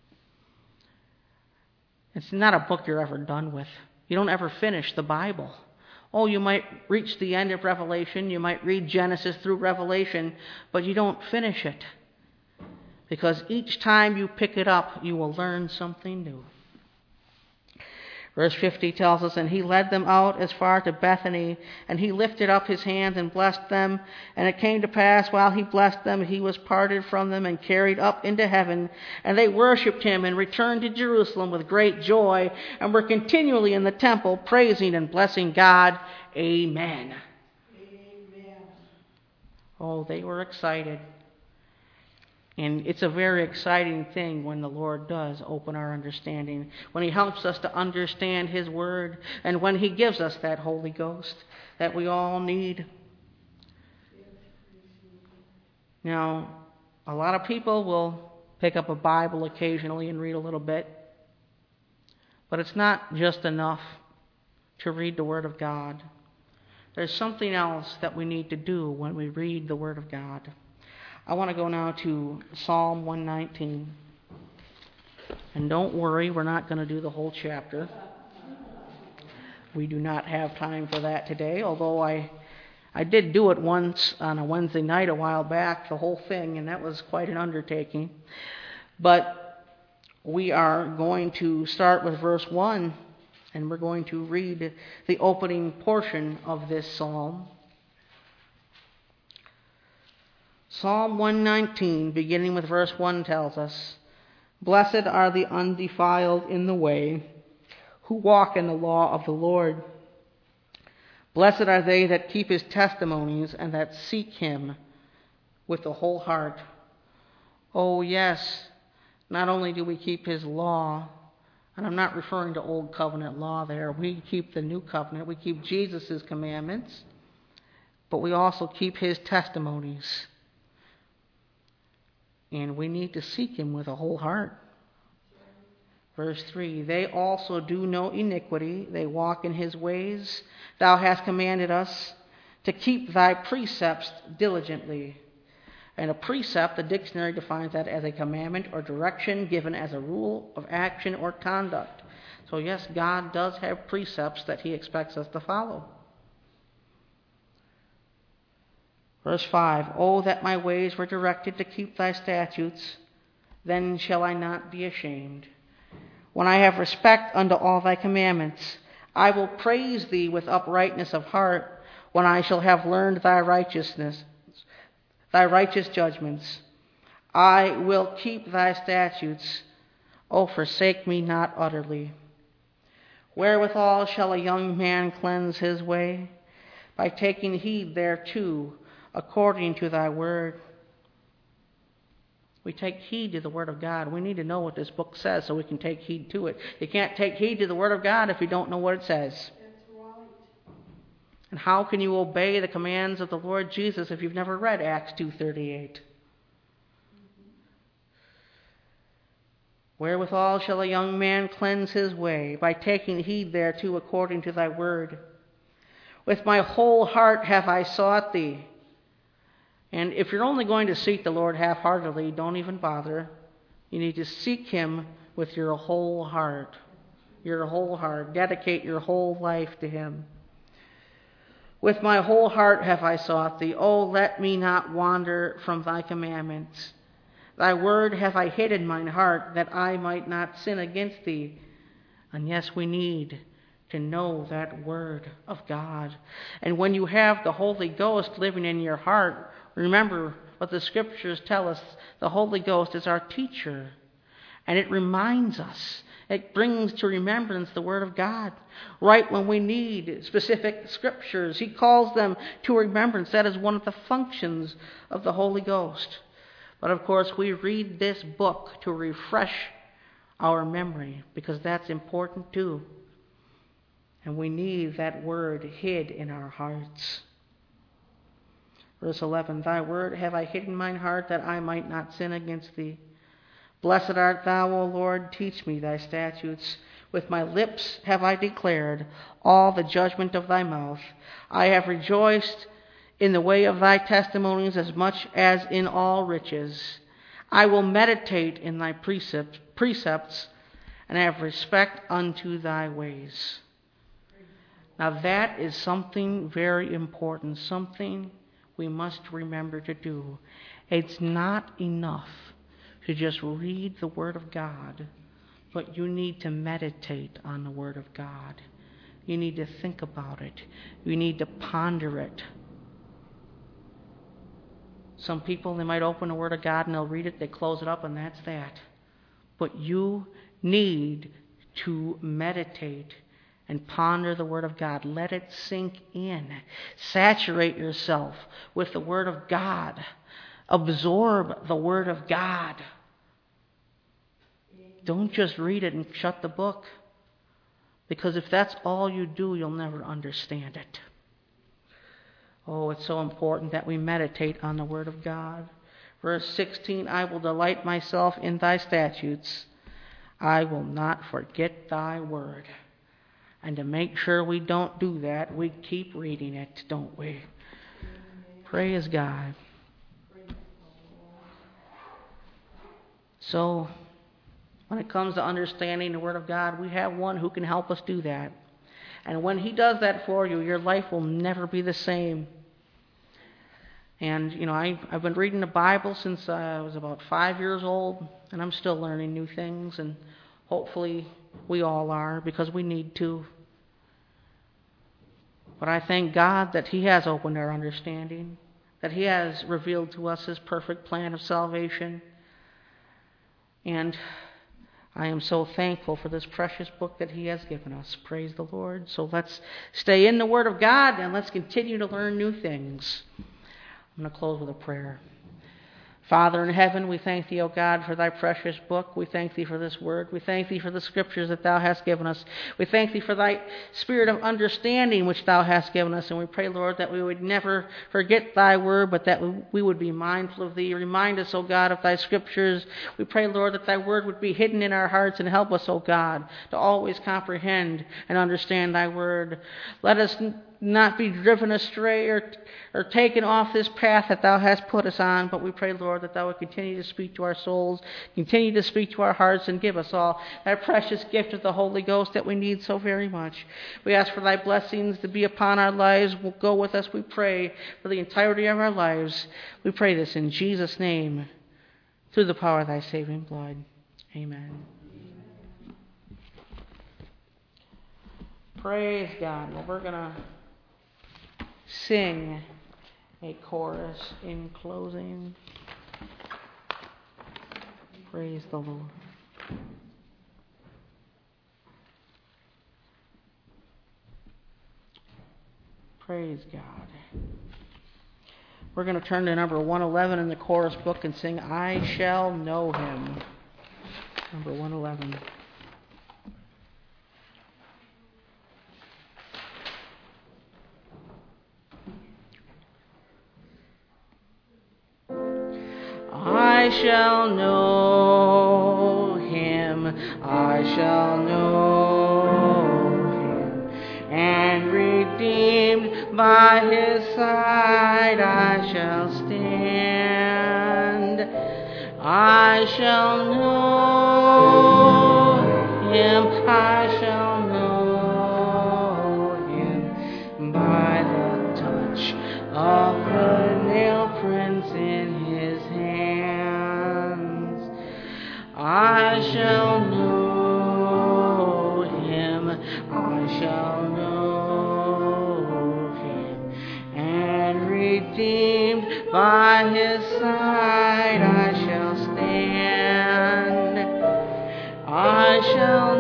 S1: It's not a book you're ever done with. You don't ever finish the Bible. Oh, you might reach the end of Revelation, you might read Genesis through Revelation, but you don't finish it. Because each time you pick it up, you will learn something new. Verse 50 tells us, and he led them out as far to Bethany, and he lifted up his hands and blessed them. And it came to pass, while he blessed them, he was parted from them and carried up into heaven. And they worshipped him and returned to Jerusalem with great joy, and were continually in the temple, praising and blessing God. Amen.
S2: Amen.
S1: Oh, they were excited. And it's a very exciting thing when the Lord does open our understanding, when he helps us to understand his word, and when he gives us that Holy Ghost that we all need. Now, a lot of people will pick up a Bible occasionally and read a little bit, but it's not just enough to read the Word of God. There's something else that we need to do when we read the Word of God. I want to go now to Psalm 119. And don't worry, we're not going to do the whole chapter. We do not have time for that today, although I did do it once on a Wednesday night a while back, the whole thing, and that was quite an undertaking. But we are going to start with verse 1, and we're going to read the opening portion of this psalm. Psalm 119, beginning with verse 1, tells us, "Blessed are the undefiled in the way, who walk in the law of the Lord. Blessed are they that keep his testimonies and that seek him with the whole heart." Oh yes, not only do we keep his law, and I'm not referring to old covenant law there, we keep the new covenant, we keep Jesus' commandments, but we also keep his testimonies. And we need to seek him with a whole heart. Verse 3, "They also do no iniquity, they walk in his ways. Thou hast commanded us to keep thy precepts diligently." And a precept, the dictionary defines that as a commandment or direction given as a rule of action or conduct. So yes, God does have precepts that he expects us to follow. Verse 5, "Oh, that my ways were directed to keep thy statutes, then shall I not be ashamed. When I have respect unto all thy commandments, I will praise thee with uprightness of heart, when I shall have learned thy righteousness, thy righteous judgments. I will keep thy statutes. O forsake me not utterly. Wherewithal shall a young man cleanse his way? By taking heed thereto, according to thy word." We take heed to the Word of God. We need to know what this book says so we can take heed to it. You can't take heed to the Word of God if you don't know what it says.
S2: That's right.
S1: And how can you obey the commands of the Lord Jesus if you've never read Acts 2:38? Wherewithal shall a young man cleanse his way? By taking heed thereto, according to thy word. With my whole heart have I sought thee. And if you're only going to seek the Lord half-heartedly, don't even bother. You need to seek him with your whole heart. Your whole heart. Dedicate your whole life to him. With my whole heart have I sought thee. Oh, let me not wander from thy commandments. Thy word have I hid in mine heart, that I might not sin against thee. And yes, we need to know that word of God. And when you have the Holy Ghost living in your heart, remember what the scriptures tell us. The Holy Ghost is our teacher. And it reminds us. It brings to remembrance the Word of God. Right when we need specific scriptures, he calls them to remembrance. That is one of the functions of the Holy Ghost. But of course, we read this book to refresh our memory, because that's important too. And we need that word hid in our hearts. Verse 11, "Thy word have I hid in mine heart, that I might not sin against thee. Blessed art thou, O Lord, teach me thy statutes. With my lips have I declared all the judgment of thy mouth. I have rejoiced in the way of thy testimonies as much as in all riches. I will meditate in thy precepts and have respect unto thy ways." Now that is something very important, something we must remember to do. It's not enough to just read the Word of God. but you need to meditate on the Word of God. You need to think about it. You need to ponder it. Some people, they might open the Word of God and they'll read it, they close it up, and that's that. But you need to meditate and ponder the Word of God. Let it sink in. Saturate yourself with the Word of God. Absorb the Word of God. Don't just read it and shut the book. Because if that's all you do, you'll never understand it. Oh, it's so important that we meditate on the Word of God. Verse 16, I will delight myself in thy statutes. I will not forget thy word. And to make sure we don't do that, we keep reading it, don't we? Praise God. So, when it comes to understanding the Word of God, we have one who can help us do that. And when He does that for you, your life will never be the same. And, I've been reading the Bible since I was about 5 years old, and I'm still learning new things, and hopefully we all are, because we need to. But I thank God that He has opened our understanding, that He has revealed to us His perfect plan of salvation. And I am so thankful for this precious book that He has given us. Praise the Lord. So let's stay in the Word of God, and let's continue to learn new things. I'm going to close with a prayer. Father in heaven, we thank Thee, O God, for Thy precious book. We thank Thee for this word. We thank Thee for the scriptures that Thou hast given us. We thank Thee for Thy spirit of understanding which Thou hast given us. And we pray, Lord, that we would never forget Thy word, but that we would be mindful of Thee. Remind us, O God, of Thy scriptures. We pray, Lord, that Thy word would be hidden in our hearts, and help us, O God, to always comprehend and understand Thy word. Let us not be driven astray or taken off this path that Thou hast put us on, but we pray, Lord, that Thou would continue to speak to our souls, continue to speak to our hearts, and give us all that precious gift of the Holy Ghost that we need so very much. We ask for Thy blessings to be upon our lives. Will go with us, we pray, for the entirety of our lives. We pray this in Jesus' name, through the power of Thy saving blood. Amen. Praise God. Well, we're going to sing a chorus in closing. Praise the Lord. Praise God. We're going to turn to number 111 in the chorus book and sing, I Shall Know Him. Number 111. I shall know Him, I shall know Him, and redeemed by His side I shall stand. I shall know Him, I shall know Him, by the touch of the nail prints in His hands. I shall know Him, I shall know Him, and redeemed by His side I shall stand. I shall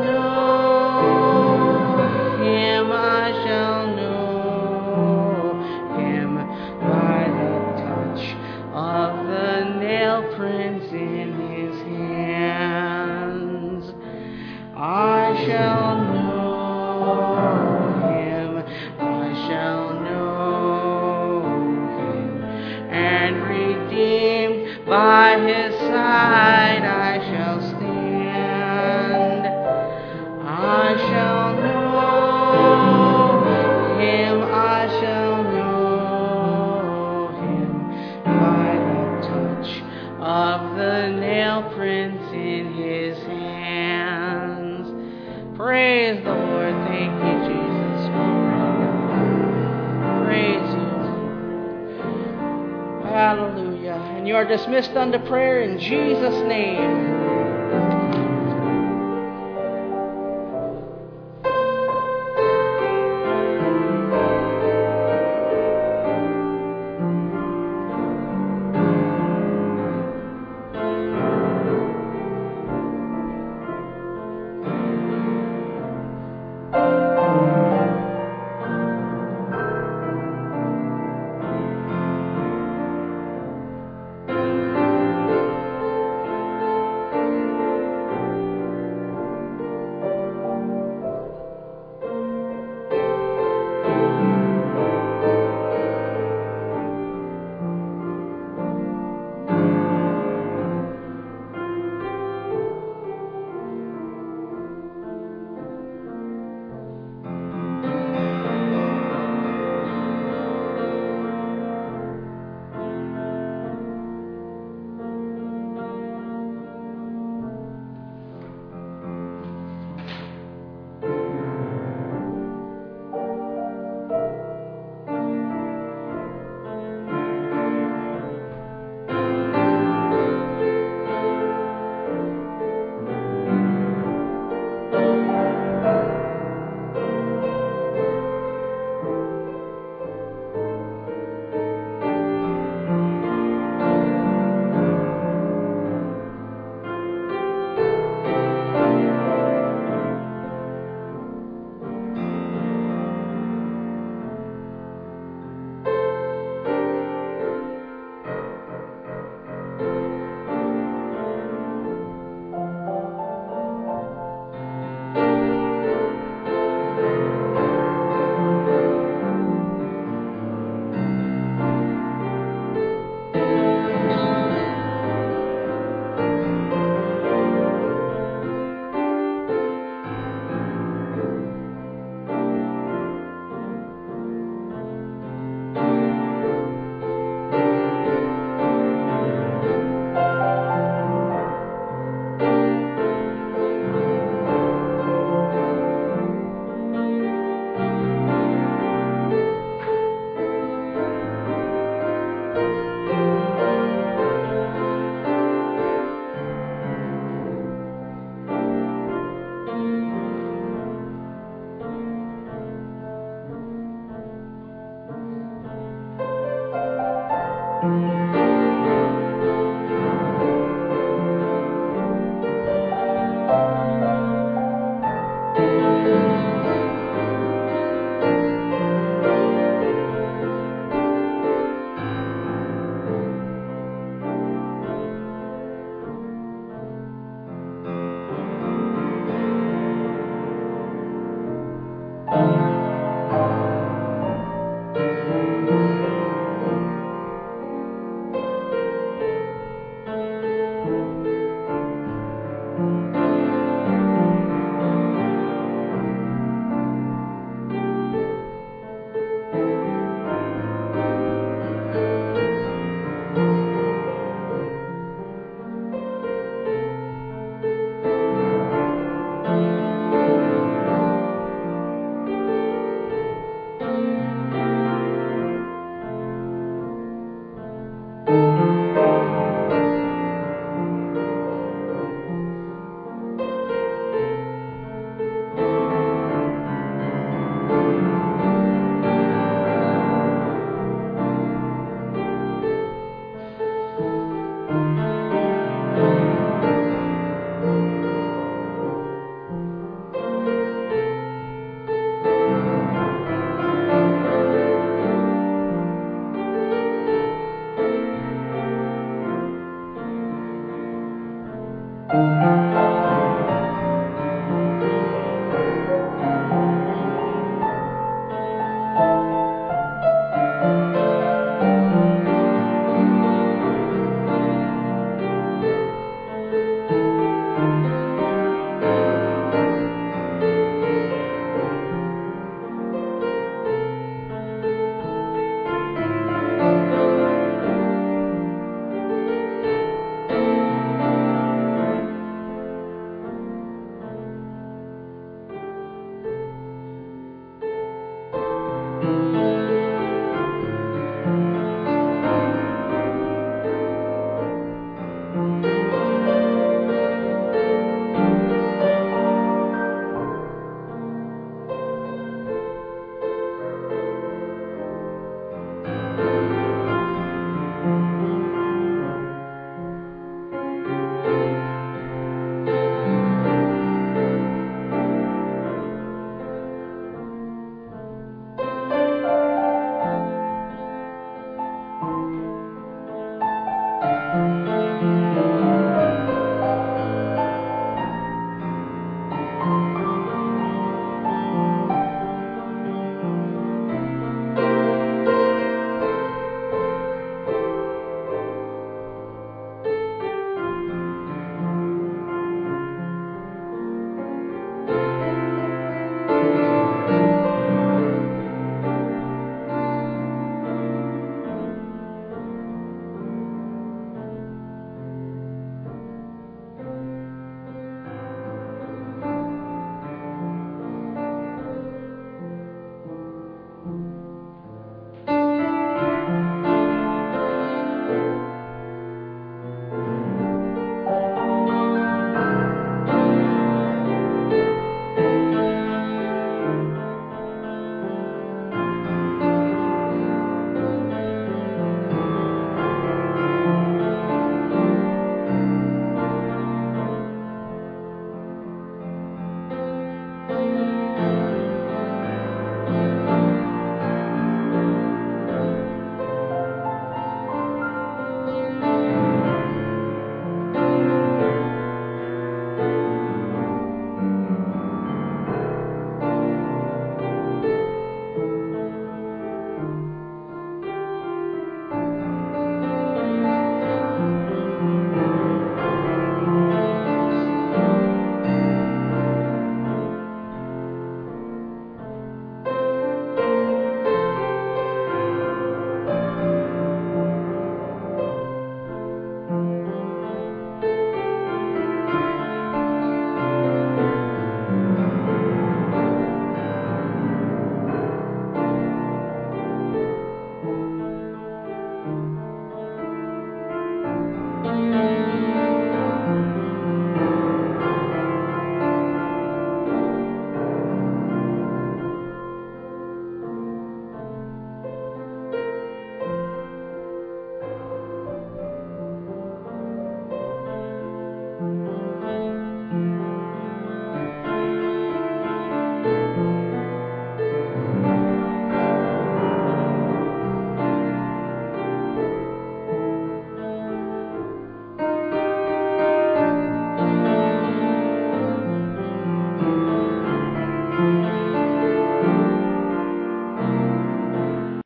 S1: know Him, I shall know Him, by the touch of the nail prints in His hands. I shall know Him, I shall know Him, and redeemed by His side I shall stand. I shall know Him, I shall know Him, by the touch of the nail prints in His hands. Praise the Lord. Thank you, Jesus. Praise you, Lord. Hallelujah. And you are dismissed unto prayer in Jesus' name.